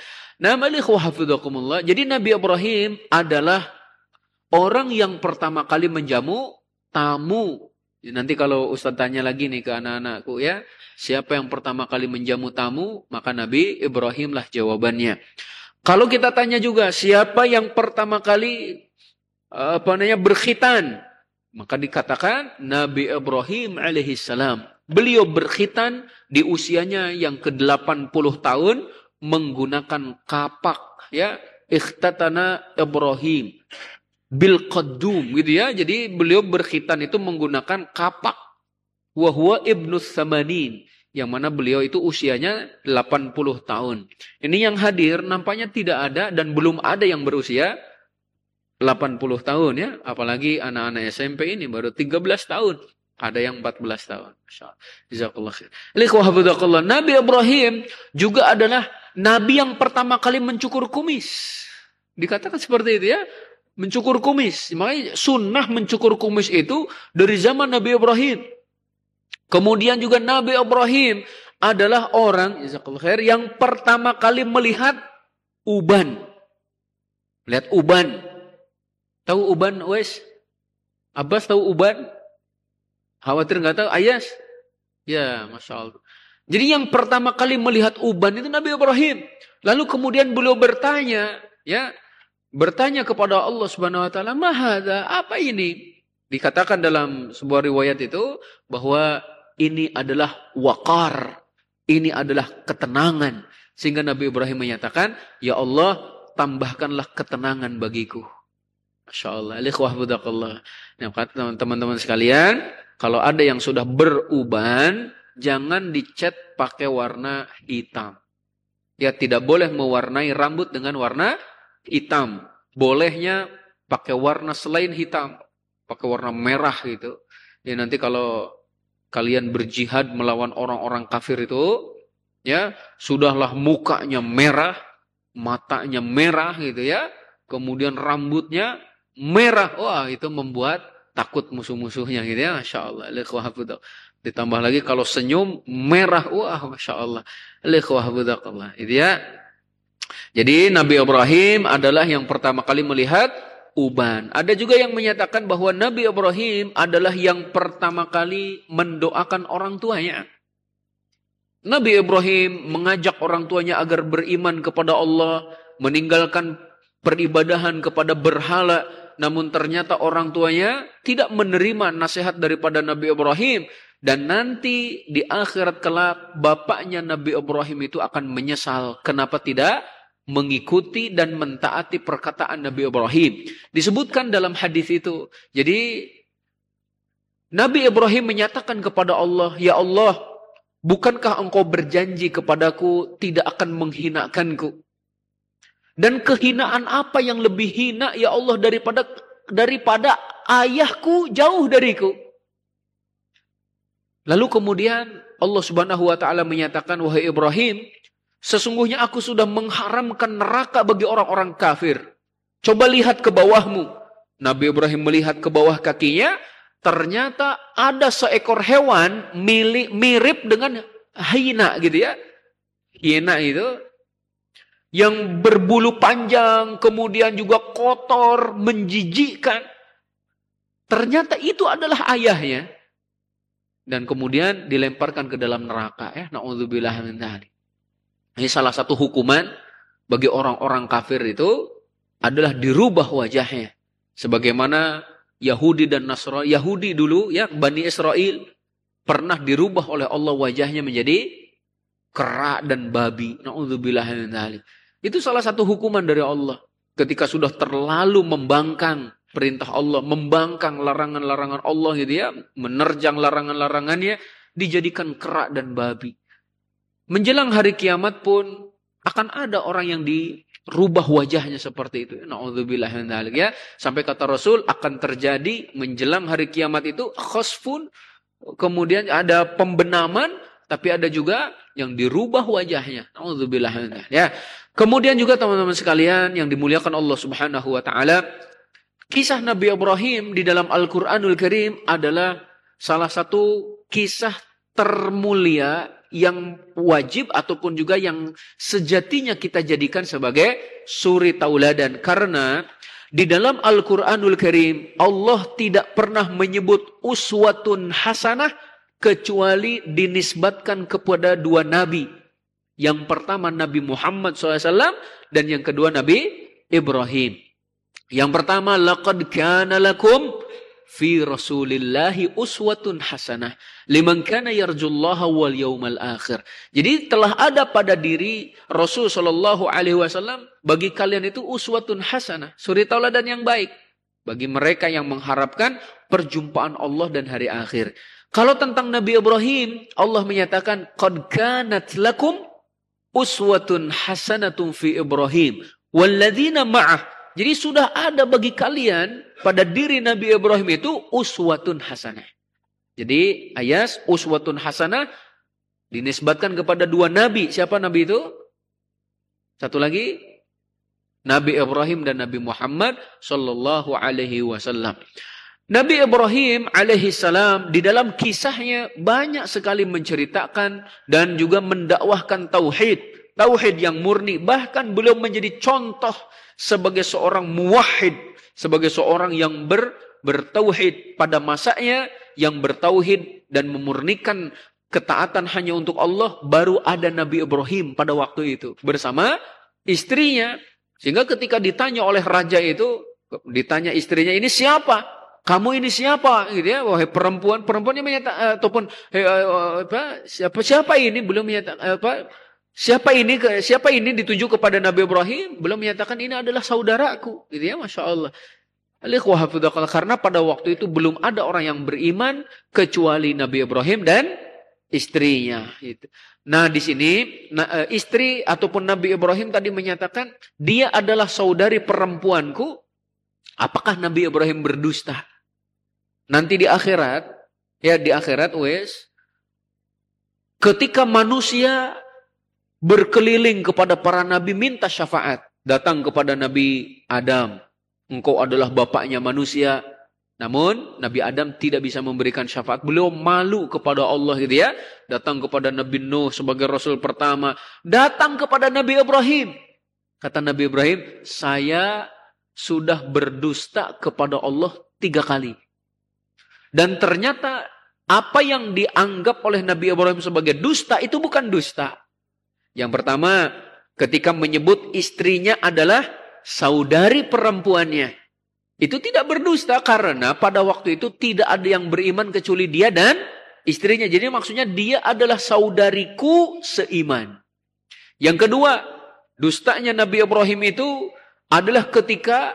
Speaker 1: Jadi Nabi Ibrahim adalah orang yang pertama kali menjamu tamu. Nanti kalau Ustaz tanya lagi nih ke anak-anakku ya, siapa yang pertama kali menjamu tamu, maka Nabi Ibrahim lah jawabannya. Kalau kita tanya juga siapa yang pertama kali berkhitan, maka dikatakan Nabi Ibrahim alaihissalam. Beliau berkhitan di usianya yang ke-80 tahun menggunakan kapak, ya. Ikhtatana Ibrahim bil qaddum gitu ya. Jadi beliau berkhitan itu menggunakan kapak. Wa huwa ibnus samanin, yang mana beliau itu usianya 80 tahun. Ini yang hadir nampaknya tidak ada dan belum ada yang berusia 80 tahun ya, apalagi anak-anak SMP ini baru 13 tahun. Ada yang 14 tahun. Jazakallah khair. Nabi Ibrahim juga adalah nabi yang pertama kali mencukur kumis. Dikatakan seperti itu ya. Mencukur kumis. Makanya sunnah mencukur kumis itu dari zaman Nabi Ibrahim. Kemudian juga Nabi Ibrahim adalah orang, jazakallah khair, yang pertama kali melihat uban. Lihat uban. Tahu uban, Wes? Abbas tahu uban? Khawatir nggak tahu? Ayas? Ya, Masya Allah. Jadi yang pertama kali melihat uban itu Nabi Ibrahim. Lalu kemudian beliau bertanya, ya, bertanya kepada Allah Subhanahu wa taala, "Ma hadza? Apa ini?" Dikatakan dalam sebuah riwayat itu bahwa ini adalah waqar, ini adalah ketenangan. Sehingga Nabi Ibrahim menyatakan, "Ya Allah, tambahkanlah ketenangan bagiku." Masya Allah. Ikhwah budakallah. Nah, teman-teman sekalian, kalau ada yang sudah beruban, jangan dicat pakai warna hitam. Ya, tidak boleh mewarnai rambut dengan warna hitam. Bolehnya pakai warna selain hitam. Pakai warna merah gitu. Ya, nanti kalau kalian berjihad melawan orang-orang kafir itu, ya, sudahlah mukanya merah, matanya merah gitu ya. Kemudian rambutnya merah. Wah, itu membuat takut musuh-musuhnya gitu ya. Masya Allah. Ditambah lagi kalau senyum merah. Wah, Masya Allah. Itu ya. Jadi Nabi Ibrahim adalah yang pertama kali melihat uban. Ada juga yang menyatakan bahwa Nabi Ibrahim adalah yang pertama kali mendoakan orang tuanya. Nabi Ibrahim mengajak orang tuanya agar beriman kepada Allah, meninggalkan peribadahan kepada berhala. Namun ternyata orang tuanya tidak menerima nasihat daripada Nabi Ibrahim. Dan nanti di akhirat kelak bapaknya Nabi Ibrahim itu akan menyesal. Kenapa tidak mengikuti dan mentaati perkataan Nabi Ibrahim. Disebutkan dalam hadis itu. Jadi Nabi Ibrahim menyatakan kepada Allah, "Ya Allah, bukankah engkau berjanji kepadaku tidak akan menghinakanku? Dan kehinaan apa yang lebih hina ya Allah daripada ayahku jauh dariku?" Lalu kemudian Allah Subhanahu wa taala menyatakan, "Wahai Ibrahim, sesungguhnya aku sudah mengharamkan neraka bagi orang-orang kafir. Coba lihat ke bawahmu." Nabi Ibrahim melihat ke bawah kakinya, ternyata ada seekor hewan mirip dengan hyena gitu ya. Hyena itu yang berbulu panjang, kemudian juga kotor, menjijikkan. Ternyata itu adalah ayahnya. Dan kemudian dilemparkan ke dalam neraka. Na'udzubillah min dzalik. Ini salah satu hukuman bagi orang-orang kafir itu adalah dirubah wajahnya. Sebagaimana Yahudi dan Nasrani, Yahudi dulu ya, Bani Israel pernah dirubah oleh Allah wajahnya menjadi kera dan babi. Na'udzubillah min dzalik. Itu salah satu hukuman dari Allah. Ketika sudah terlalu membangkang perintah Allah, membangkang larangan-larangan Allah gitu ya, menerjang larangan-larangannya, dijadikan kera dan babi. Menjelang hari kiamat pun akan ada orang yang dirubah wajahnya seperti itu. Na'udzubillah min dzalik ya. Sampai kata Rasul akan terjadi menjelang hari kiamat itu khasfun, kemudian ada pembenaman, tapi ada juga yang dirubah wajahnya. Na'udzubillah min dzalik ya. Kemudian juga teman-teman sekalian yang dimuliakan Allah Subhanahu wa taala, kisah Nabi Ibrahim di dalam Al-Qur'anul Karim adalah salah satu kisah termulia yang wajib ataupun juga yang sejatinya kita jadikan sebagai suri tauladan. Karena di dalam Al-Quranul Karim Allah tidak pernah menyebut uswatun hasanah kecuali dinisbatkan kepada dua nabi. Yang pertama Nabi Muhammad SAW dan yang kedua Nabi Ibrahim. Yang pertama, laqad kana lakum fi rasulillahi uswatun hasanah liman kana yarjullaha wal yawmal akhir. Jadi telah ada pada diri Rasul sallallahu alaihi wasallam bagi kalian itu uswatun hasanah, suri tauladan yang baik bagi mereka yang mengharapkan perjumpaan Allah dan hari akhir. Kalau tentang Nabi Ibrahim, Allah menyatakan qad kanat lakum uswatun hasanatun fi Ibrahim walladzina ma'ah. Jadi sudah ada bagi kalian pada diri Nabi Ibrahim itu uswatun hasanah. Jadi ayat uswatun hasanah dinisbatkan kepada dua nabi. Siapa nabi itu? Satu lagi Nabi Ibrahim dan Nabi Muhammad sallallahu alaihi wasallam. Nabi Ibrahim alaihi salam di dalam kisahnya banyak sekali menceritakan dan juga mendakwahkan tauhid. Tauhid yang murni. Bahkan beliau menjadi contoh sebagai seorang muwahhid. Sebagai seorang yang bertauhid pada masanya. Yang bertauhid dan memurnikan ketaatan hanya untuk Allah. Baru ada Nabi Ibrahim pada waktu itu. Bersama istrinya. Sehingga ketika ditanya oleh raja itu, ditanya istrinya, ini siapa? Kamu ini siapa? Gitu ya, wahai perempuan, perempuannya menyatakan ataupun siapa ini belum menyatakan siapa ini dituju kepada Nabi Ibrahim belum menyatakan ini adalah saudaraku, gitu ya, Masya Allah. Karena pada waktu itu belum ada orang yang beriman kecuali Nabi Ibrahim dan istrinya. Gitu. Nah di sini istri ataupun Nabi Ibrahim tadi menyatakan dia adalah saudari perempuanku. Apakah Nabi Ibrahim berdusta? Nanti di akhirat, ketika manusia berkeliling kepada para nabi minta syafaat, datang kepada Nabi Adam. Engkau adalah bapaknya manusia. Namun Nabi Adam tidak bisa memberikan syafaat. Beliau malu kepada Allah gitu ya. Datang kepada Nabi Nuh sebagai Rasul pertama. Datang kepada Nabi Ibrahim. Kata Nabi Ibrahim, saya sudah berdusta kepada Allah 3 kali. Dan ternyata apa yang dianggap oleh Nabi Ibrahim sebagai dusta itu bukan dusta. Yang pertama, ketika menyebut istrinya adalah saudari perempuannya. Itu tidak berdusta karena pada waktu itu tidak ada yang beriman kecuali dia dan istrinya. Jadi maksudnya dia adalah saudariku seiman. Yang kedua, dustanya Nabi Ibrahim itu adalah ketika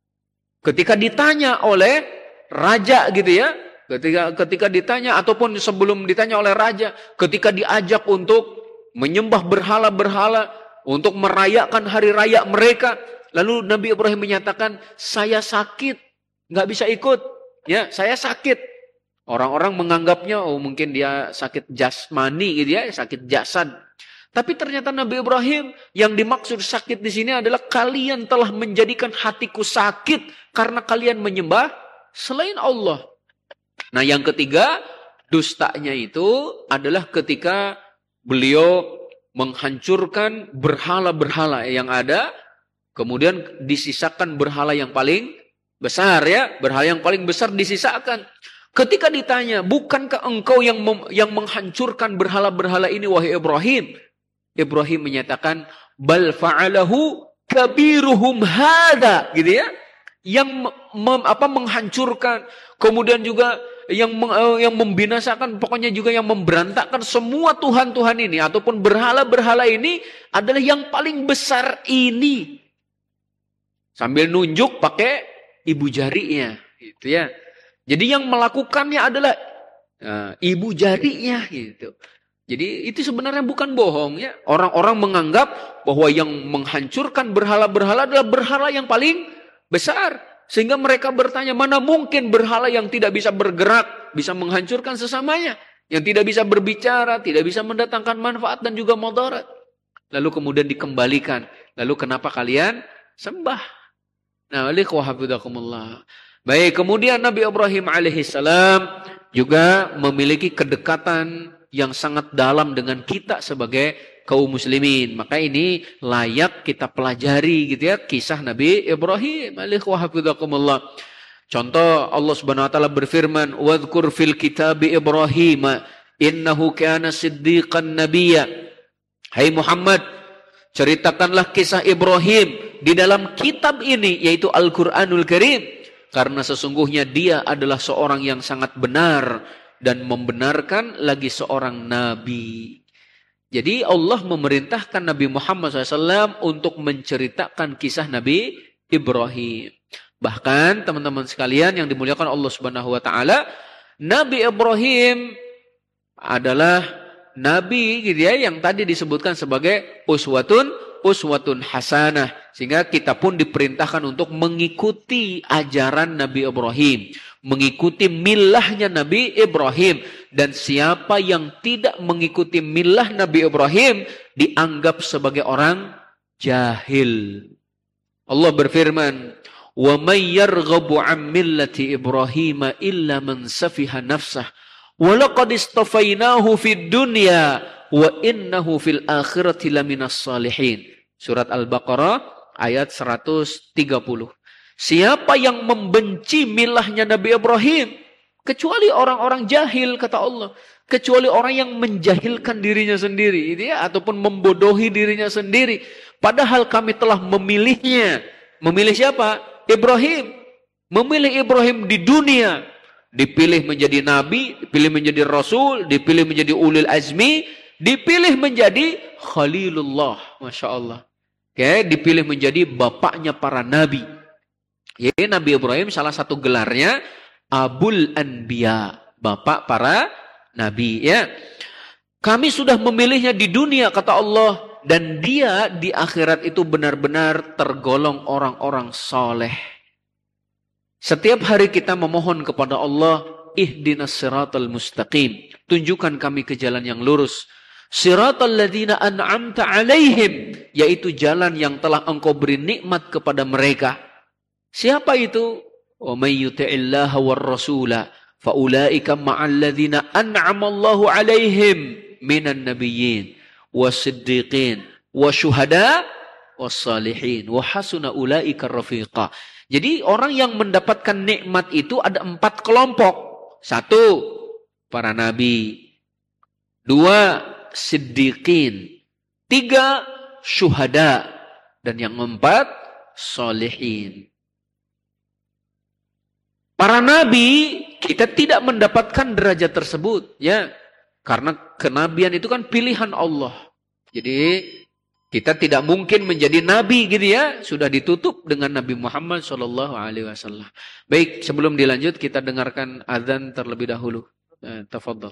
Speaker 1: ditanya oleh raja gitu ya. Ketika ditanya ataupun sebelum ditanya oleh raja, ketika diajak untuk menyembah berhala-berhala, untuk merayakan hari raya mereka. Lalu Nabi Ibrahim menyatakan, saya sakit, nggak bisa ikut. Ya, saya sakit. Orang-orang menganggapnya, oh mungkin dia sakit jasmani gitu ya, sakit jasad. Tapi ternyata Nabi Ibrahim yang dimaksud sakit di sini adalah kalian telah menjadikan hatiku sakit karena kalian menyembah selain Allah. Nah, yang ketiga, dustanya itu adalah ketika beliau menghancurkan berhala-berhala yang ada. Kemudian disisakan berhala yang paling besar ya. Berhala yang paling besar disisakan. Ketika ditanya, bukankah engkau yang menghancurkan berhala-berhala ini wahai Ibrahim? Ibrahim menyatakan, bal fa'alahu kabiruhum hada. Gitu ya. Yang menghancurkan. Kemudian juga yang membinasakan. Pokoknya juga yang memberantakkan semua Tuhan-Tuhan ini. Ataupun berhala-berhala ini adalah yang paling besar ini. Sambil nunjuk pakai ibu jarinya, gitu ya. Jadi yang melakukannya adalah ibu jarinya, gitu. Jadi itu sebenarnya bukan bohong ya. Orang-orang menganggap bahwa yang menghancurkan berhala-berhala adalah berhala yang paling besar. Sehingga mereka bertanya, mana mungkin berhala yang tidak bisa bergerak bisa menghancurkan sesamanya, yang tidak bisa berbicara, tidak bisa mendatangkan manfaat dan juga mudarat. Lalu kemudian dikembalikan. Lalu kenapa kalian sembah? Nah, baik, kemudian Nabi Ibrahim alaihissalam juga memiliki kedekatan yang sangat dalam dengan kita sebagai kaum muslimin. Maka ini layak kita pelajari gitu ya, kisah Nabi Ibrahim alaihissalam. Contoh, Allah Subhanahu wa taala berfirman, "Wadhkur fil kitabi Ibrahim innahu kana siddiqan nabiyya." Hai Muhammad, ceritakanlah kisah Ibrahim di dalam kitab ini, yaitu Al-Quranul Karim. Karena sesungguhnya dia adalah seorang yang sangat benar dan membenarkan lagi seorang nabi. Jadi Allah memerintahkan Nabi Muhammad SAW untuk menceritakan kisah Nabi Ibrahim. Bahkan teman-teman sekalian yang dimuliakan Allah Subhanahu wa taala, Nabi Ibrahim adalah nabi gitu ya, yang tadi disebutkan sebagai uswatun hasanah. Sehingga kita pun diperintahkan untuk mengikuti ajaran Nabi Ibrahim, mengikuti milahnya Nabi Ibrahim. Dan siapa yang tidak mengikuti milah Nabi Ibrahim dianggap sebagai orang jahil. Allah berfirman, "Wa may yarghabu 'an millati Ibrahim illa man safiha nafsah, wa laqad istafainahu fid dunya wa innahu fil akhirati laminas salihin." Surat Al-Baqarah ayat 130. Siapa yang membenci milahnya Nabi Ibrahim? Kecuali orang-orang jahil, kata Allah. Kecuali orang yang menjahilkan dirinya sendiri, gitu ya, ataupun membodohi dirinya sendiri. Padahal kami telah memilihnya. Memilih siapa? Ibrahim. Memilih Ibrahim di dunia. Dipilih menjadi nabi, dipilih menjadi rasul, dipilih menjadi ulil azmi, dipilih menjadi Khalilullah. Masya Allah. Oke, dipilih menjadi bapaknya para nabi. Ya, Nabi Ibrahim salah satu gelarnya Abul Anbiya, bapak para nabi, ya. Kami sudah memilihnya di dunia, kata Allah, dan dia di akhirat itu benar-benar tergolong orang-orang soleh. Setiap hari kita memohon kepada Allah, ihdinas siratal mustaqim, tunjukkan kami ke jalan yang lurus. Siratal ladzina an'amta alaihim, yaitu jalan yang telah engkau beri nikmat kepada mereka. Siapa itu? Wa may yuti'illaha war rasula fa ulaika ma'al ladzina an'ama Allahu 'alaihim minan nabiyyin wasiddiqin wasyuhada wassalihin wa hasuna ulaika rafiqa. Jadi orang yang mendapatkan nikmat itu ada 4 kelompok. 1, para nabi. 2, siddiqin. 3, syuhada. Dan yang 4, salihin. Para nabi, kita tidak mendapatkan derajat tersebut, ya. Karena kenabian itu kan pilihan Allah. Jadi kita tidak mungkin menjadi nabi gitu ya, sudah ditutup dengan Nabi Muhammad SAW. Baik, sebelum dilanjut kita dengarkan azan terlebih dahulu. Tafadhal.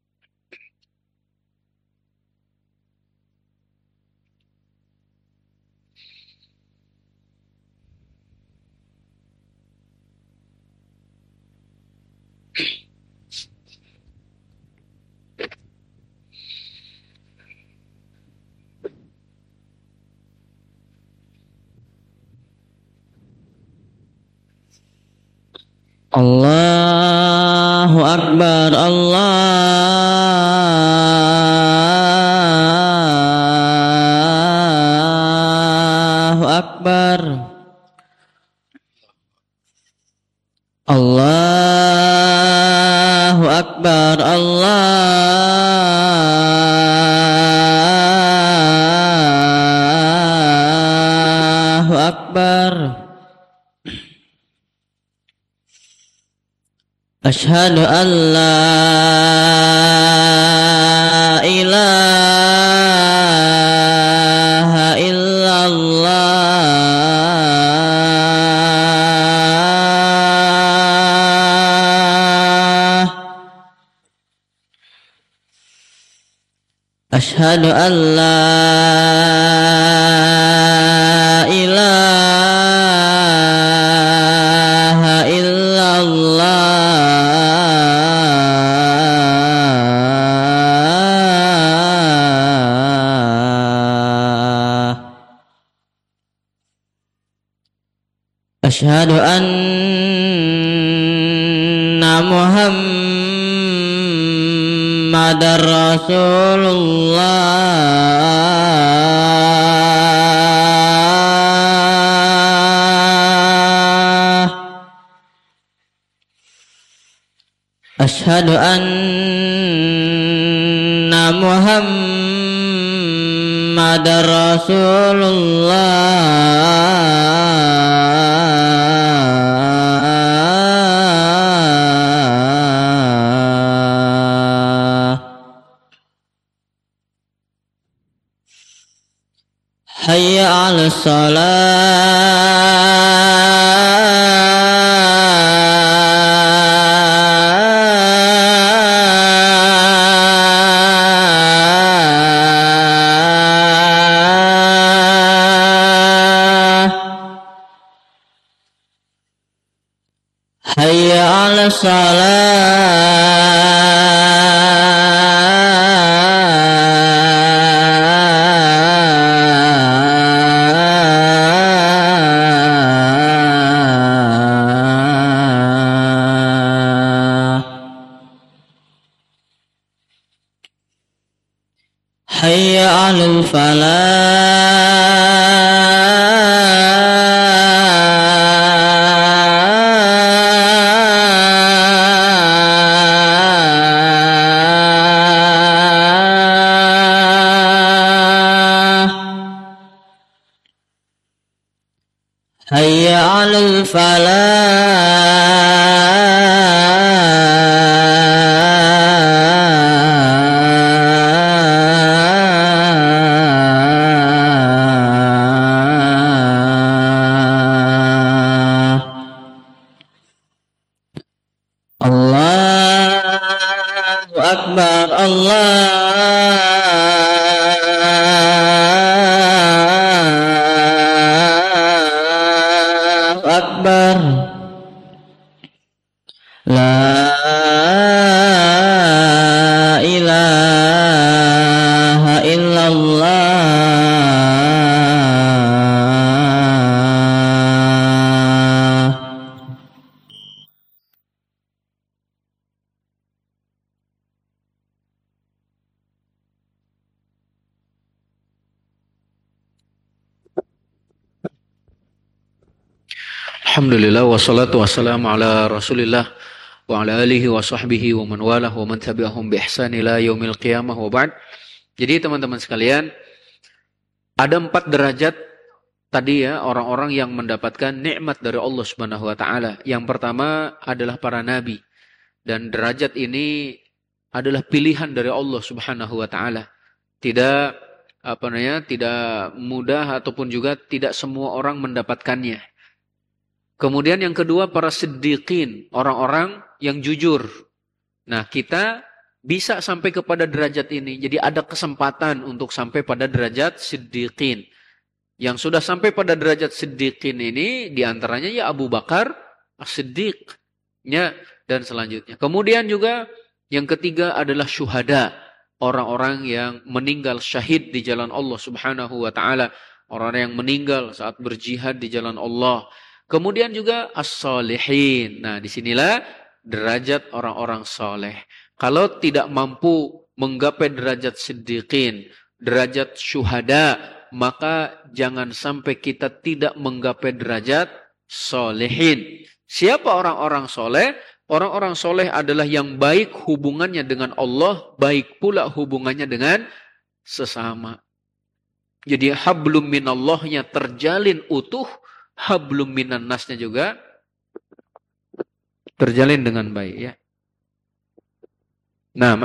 Speaker 2: Allahu Akbar, Allahu Akbar, Allahu Akbar, Allahu Akbar. Asyhadu an la ilaha illallah. Asyhadu an la ilaha illallah. Asyhadu anna Muhammadar Rasulullah. Asyhadu anna Muhammadar Rasulullah. Hayya 'alas shalah. Hayya 'alas shalah. Hayya 'alal falah. hayya 'alal falah. Allahu Akbar, Allahu Akbar. La ilaha illallah.
Speaker 1: Alhamdulillah wassalatu wassalamu ala Rasulillah wa ala alihi wa sahbihi wa man walah wa man tabi'ahum bi ihsan ila yaumil qiyamah wa ba'd. Jadi teman-teman sekalian, ada 4 derajat tadi ya orang-orang yang mendapatkan nikmat dari Allah Subhanahu wa taala. Yang pertama adalah para nabi, dan derajat ini adalah pilihan dari Allah Subhanahu wa taala. Tidak tidak mudah ataupun juga tidak semua orang mendapatkannya. Kemudian yang kedua para siddiqin, orang-orang yang jujur. Nah, kita bisa sampai kepada derajat ini. Jadi ada kesempatan untuk sampai pada derajat siddiqin. Yang sudah sampai pada derajat siddiqin ini diantaranya ya Abu Bakar As-Siddiq, ya, dan selanjutnya. Kemudian juga yang ketiga adalah syuhada, orang-orang yang meninggal syahid di jalan Allah Subhanahu wa taala, orang-orang yang meninggal saat berjihad di jalan Allah. Kemudian juga as-solihin. Nah, disinilah derajat orang-orang soleh. Kalau tidak mampu menggapai derajat siddiqin, derajat syuhada, maka jangan sampai kita tidak menggapai derajat solehin. Siapa orang-orang soleh? Orang-orang soleh adalah yang baik hubungannya dengan Allah, baik pula hubungannya dengan sesama. Jadi hablum minallahnya terjalin utuh, hablum minan nasnya juga terjalin dengan baik, ya. Nah,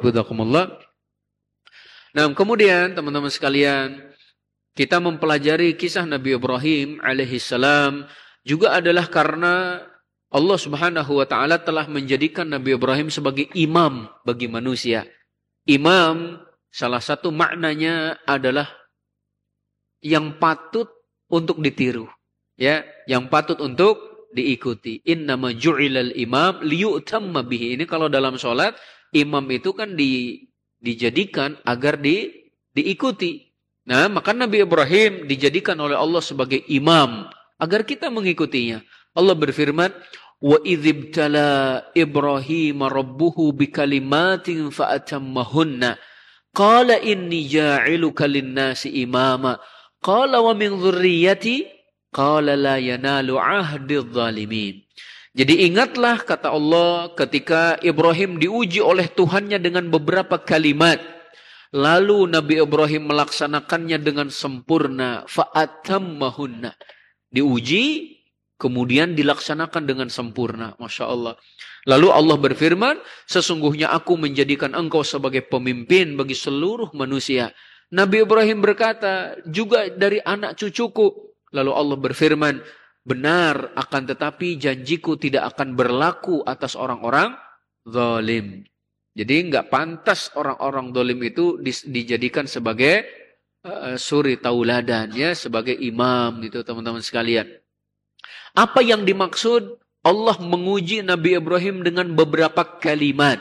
Speaker 1: kemudian teman-teman sekalian, kita mempelajari kisah Nabi Ibrahim alaihissalam juga adalah karena Allah Subhanahu wa taala telah menjadikan Nabi Ibrahim sebagai imam bagi manusia. Imam, salah satu maknanya adalah yang patut untuk ditiru, ya, yang patut untuk diikuti. Innama ju'ilal imam liyu'tamma bihi. Ini kalau dalam sholat, imam itu kan dijadikan agar diikuti. Nah, maka Nabi Ibrahim dijadikan oleh Allah sebagai imam agar kita mengikutinya. Allah berfirman, wa idzibtala Ibrahim rabbuhu bikalimatin fa'atammahunna qala inni ja'iluka lin-nasi imama qala wa min dzurriyyati qala la yanalu 'ahdidz zalimin. Jadi ingatlah, kata Allah, ketika Ibrahim diuji oleh Tuhannya dengan beberapa kalimat, lalu Nabi Ibrahim melaksanakannya dengan sempurna, fa'atammahunna. Diuji, kemudian dilaksanakan dengan sempurna. Masya Allah. Lalu Allah berfirman, sesungguhnya aku menjadikan engkau sebagai pemimpin bagi seluruh manusia. Nabi Ibrahim berkata, juga dari anak cucuku. Lalu Allah berfirman, benar, akan tetapi janjiku tidak akan berlaku atas orang-orang zalim. Jadi enggak pantas orang-orang zalim itu dijadikan sebagai suri tauladan, ya, sebagai imam gitu, teman-teman sekalian. Apa yang dimaksud Allah menguji Nabi Ibrahim dengan beberapa kalimat?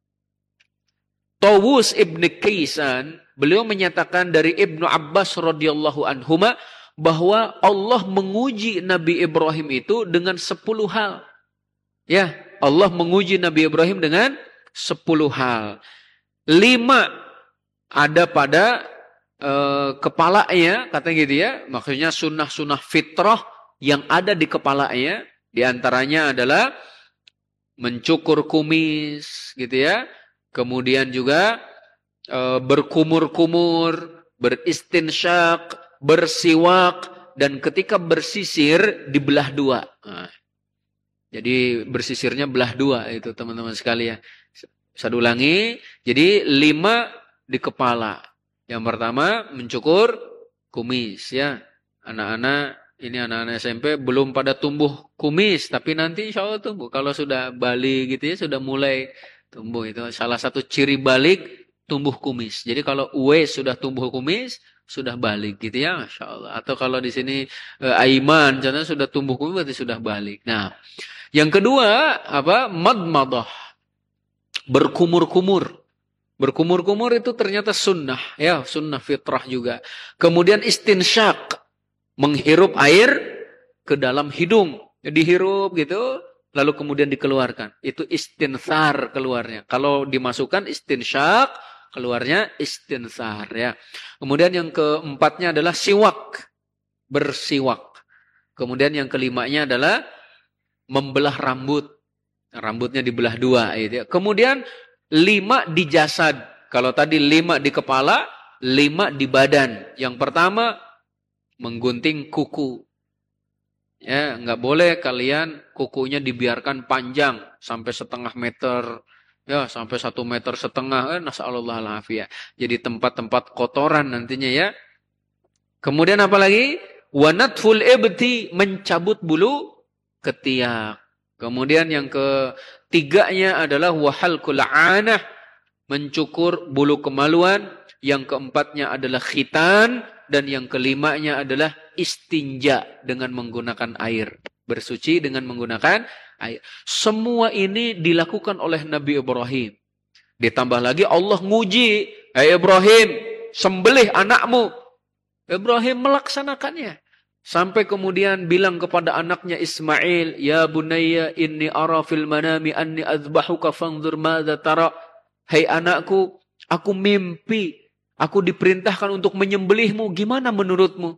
Speaker 1: Tawus ibn Kaisan, beliau menyatakan dari Ibnu Abbas radhiyallahu anhuma, bahwa Allah menguji Nabi Ibrahim itu dengan 10 hal. Ya, Allah menguji Nabi Ibrahim dengan 10 hal. 5 ada pada kepalanya, katanya gitu ya. Maksudnya sunnah-sunnah fitrah yang ada di kepalanya. Di antaranya adalah mencukur kumis, gitu ya. Kemudian juga berkumur-kumur, beristinsyak, bersiwak, dan ketika bersisir dibelah dua. Nah, jadi bersisirnya belah dua itu teman-teman sekalian. Saya ulangi, jadi 5 di kepala. Yang pertama mencukur kumis ya. Anak-anak SMP belum pada tumbuh kumis, tapi nanti insya Allah tumbuh. Kalau sudah balik gitu ya, sudah mulai tumbuh. Itu salah satu ciri balik, tumbuh kumis. Jadi kalau Uwais sudah tumbuh kumis, sudah balik gitu ya, Masya Allah. Atau kalau di sini Aiman, contohnya sudah tumbuh kumis, berarti sudah balik. Nah, yang kedua, madmadah. Berkumur-kumur. Berkumur-kumur itu ternyata sunnah. Ya, sunnah fitrah juga. Kemudian istinsyak. Menghirup air ke dalam hidung. Dihirup gitu, lalu kemudian dikeluarkan. Itu istinsar keluarnya. Kalau dimasukkan istinsyak, keluarnya istinsar ya. Kemudian yang keempatnya adalah siwak. Bersiwak. Kemudian yang kelimanya adalah membelah rambut. Rambutnya dibelah dua. Gitu ya. Kemudian 5 di jasad. Kalau tadi 5 di kepala, 5 di badan. Yang pertama, menggunting kuku. Ya, nggak boleh kalian kukunya dibiarkan panjang sampai 1/2 meter, ya sampai 1,5 meter. Nasallallahu alaihi. Jadi tempat-tempat kotoran nantinya ya. Kemudian apa lagi? Wanatful ibti, mencabut bulu ketiak. Kemudian yang ketiganya adalah wahalkul anah, mencukur bulu kemaluan. Yang keempatnya adalah khitan. Dan yang kelimanya adalah istinja dengan menggunakan air. Bersuci dengan menggunakan air. Semua ini dilakukan oleh Nabi Ibrahim. Ditambah lagi Allah nguji. Hai Ibrahim, sembelih anakmu. Ibrahim melaksanakannya. Sampai kemudian bilang kepada anaknya Ismail, ya bunayya inni ara fil manami anni azbahuka fanzur madza tara. Hai anakku, aku mimpi. Aku diperintahkan untuk menyembelihmu. Gimana menurutmu?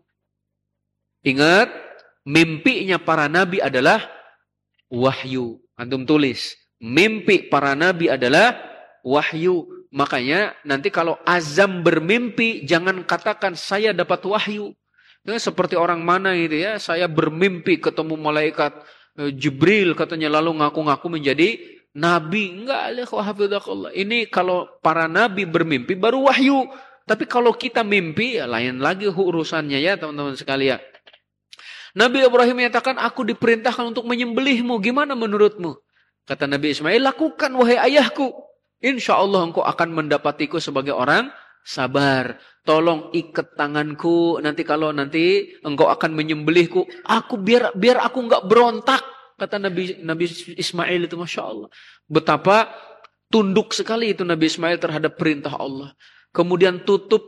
Speaker 1: Ingat, mimpinya para nabi adalah wahyu. Antum tulis. Mimpi para nabi adalah wahyu. Makanya nanti kalau azam bermimpi, jangan katakan saya dapat wahyu. Nah, seperti orang mana gitu ya. Saya bermimpi ketemu malaikat Jibril katanya, lalu ngaku-ngaku menjadi nabi. Enggak, ini kalau para nabi bermimpi baru wahyu. Tapi kalau kita mimpi, ya lain lagi urusannya ya teman-teman sekalian. Nabi Ibrahim menyatakan, aku diperintahkan untuk menyembelihmu. Gimana menurutmu? Kata Nabi Ismail, lakukan wahai ayahku. Insya Allah engkau akan mendapatiku sebagai orang sabar. Tolong ikat tanganku. Nanti kalau nanti engkau akan menyembelihku, aku biar aku enggak berontak. Kata Nabi Ismail itu, Masya Allah. Betapa tunduk sekali itu Nabi Ismail terhadap perintah Allah. Kemudian tutup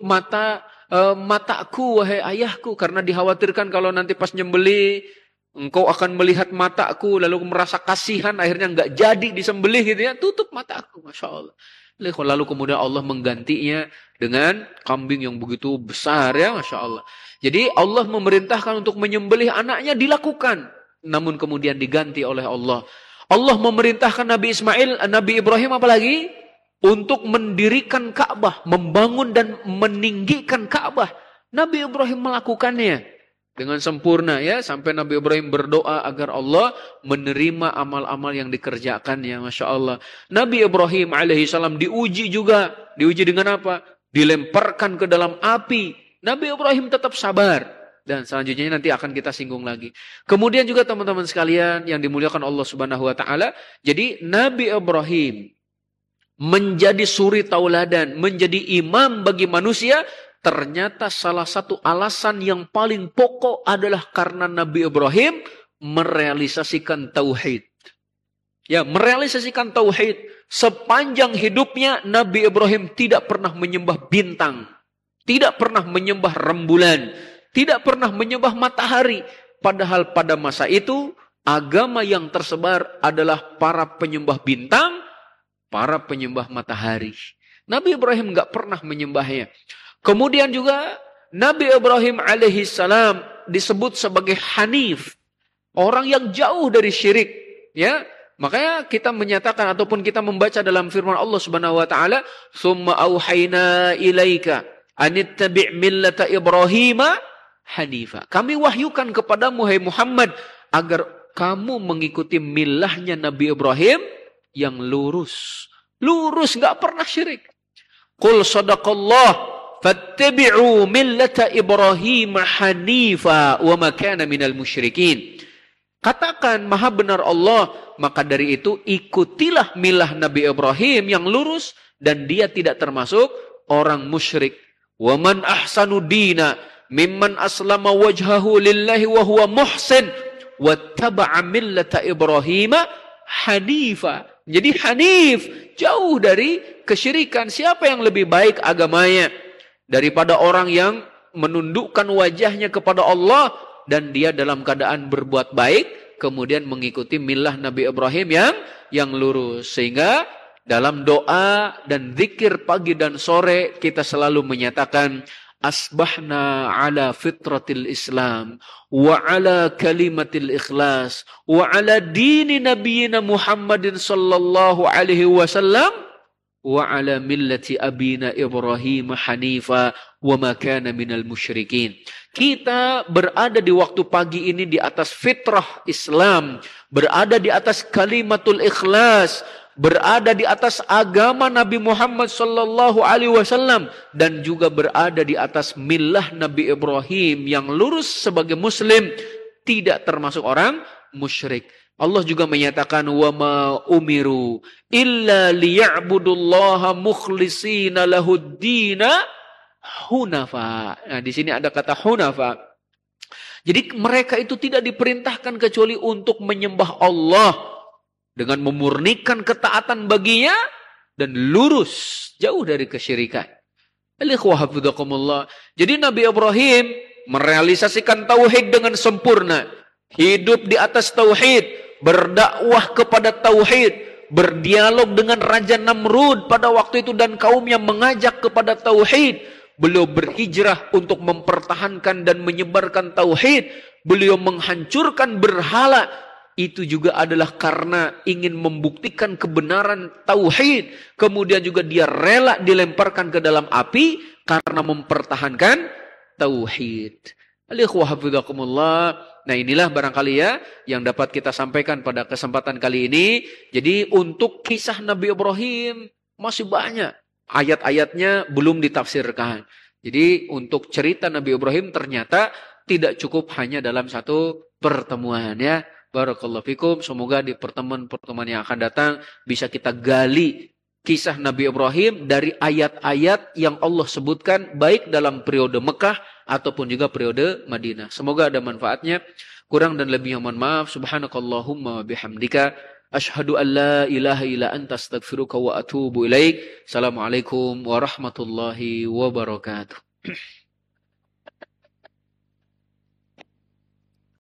Speaker 1: mataku wahai ayahku, karena dikhawatirkan kalau nanti pas nyembelih engkau akan melihat mataku lalu merasa kasihan, akhirnya enggak jadi disembelih gitu ya. Tutup mataku, Masya Allah. Lalu kemudian Allah menggantinya dengan kambing yang begitu besar ya, Masya Allah. Jadi Allah memerintahkan untuk menyembelih anaknya, dilakukan. Namun kemudian diganti oleh Allah. Allah memerintahkan Nabi Ibrahim apalagi? Untuk mendirikan Ka'bah, membangun dan meninggikan Ka'bah. Nabi Ibrahim melakukannya dengan sempurna ya, sampai Nabi Ibrahim berdoa agar Allah menerima amal-amal yang dikerjakannya. Masya Allah. Nabi Ibrahim alaihissalam diuji juga. Diuji dengan apa? Dilemparkan ke dalam api. Nabi Ibrahim tetap sabar. Dan selanjutnya nanti akan kita singgung lagi. Kemudian juga teman-teman sekalian yang dimuliakan Allah Subhanahu wa taala, jadi Nabi Ibrahim menjadi suri tauladan, menjadi imam bagi manusia, ternyata salah satu alasan yang paling pokok adalah karena Nabi Ibrahim merealisasikan tauhid. Ya, merealisasikan tauhid. Sepanjang hidupnya Nabi Ibrahim tidak pernah menyembah bintang, tidak pernah menyembah rembulan, tidak pernah menyembah matahari. Padahal pada masa itu agama yang tersebar adalah para penyembah bintang, para penyembah matahari. Nabi Ibrahim enggak pernah menyembahnya. Kemudian juga Nabi Ibrahim alaihissalam disebut sebagai Hanif. Orang yang jauh dari syirik. Ya, makanya kita menyatakan ataupun kita membaca dalam firman Allah Subhanahu wa taala, "Tsumma auhayna ilaika anittabi' millata Ibrahim hanifa. Kami wahyukan kepadamu, hai Muhammad, agar kamu mengikuti milahnya Nabi Ibrahim yang lurus. Lurus, nggak pernah syirik. Qul sadaqallah fattabi'u millata Ibrahim hanifa wa ma kana minal musyrikin. Katakan maha benar Allah, maka dari itu ikutilah milah Nabi Ibrahim yang lurus dan dia tidak termasuk orang musyrik. Wa man ahsanu dina mimman aslama wajhahu lillahi wa huwa muhsin wattaba'a millata Ibrahim hanifa. Jadi hanif, jauh dari kesyirikan. Siapa yang lebih baik agamanya daripada orang yang menundukkan wajahnya kepada Allah dan dia dalam keadaan berbuat baik, kemudian mengikuti milah Nabi Ibrahim yang lurus. Sehingga dalam doa dan zikir pagi dan sore kita selalu menyatakan asbahna ala fitratil Islam wa ala kalimatil ikhlas wa ala dini nabiyina Muhammadin sallallahu alaihi wasallam wa ala millati abina Ibrahim hanifa wa ma kana minal musyrikin. Kita berada di waktu pagi ini di atas fitrah Islam, berada di atas kalimatul ikhlas, berada di atas agama Nabi Muhammad sallallahu alaihi wasallam dan juga berada di atas millah Nabi Ibrahim yang lurus sebagai muslim, tidak termasuk orang musyrik. Allah juga menyatakan wa ma umiru illa liya'budullaha mukhlishina lahuddina hunafa. Nah, di sini ada kata hunafa. Jadi mereka itu tidak diperintahkan kecuali untuk menyembah Allah dengan memurnikan ketaatan baginya dan lurus jauh dari kesyirikan. Jadi Nabi Ibrahim merealisasikan tauhid dengan sempurna, hidup di atas tauhid, berdakwah kepada tauhid, berdialog dengan Raja Namrud pada waktu itu dan kaumnya mengajak kepada tauhid. Beliau berhijrah untuk mempertahankan dan menyebarkan tauhid. Beliau menghancurkan berhala. Itu juga adalah karena ingin membuktikan kebenaran tauhid. Kemudian juga dia rela dilemparkan ke dalam api karena mempertahankan tauhid. Nah, inilah barangkali ya yang dapat kita sampaikan pada kesempatan kali ini. Jadi untuk kisah Nabi Ibrahim masih banyak. Ayat-ayatnya belum ditafsirkan. Jadi untuk cerita Nabi Ibrahim ternyata tidak cukup hanya dalam satu pertemuan ya. Barakallahu fikum. Semoga di pertemuan-pertemuan yang akan datang bisa kita gali kisah Nabi Ibrahim dari ayat-ayat yang Allah sebutkan baik dalam periode Mekah ataupun juga periode Madinah. Semoga ada manfaatnya. Kurang dan lebihnya mohon maaf. Subhanakallahumma wa bihamdika asyhadu an la ilaha illa anta astaghfiruka wa atubu ilaik. Assalamualaikum warahmatullahi wabarakatuh.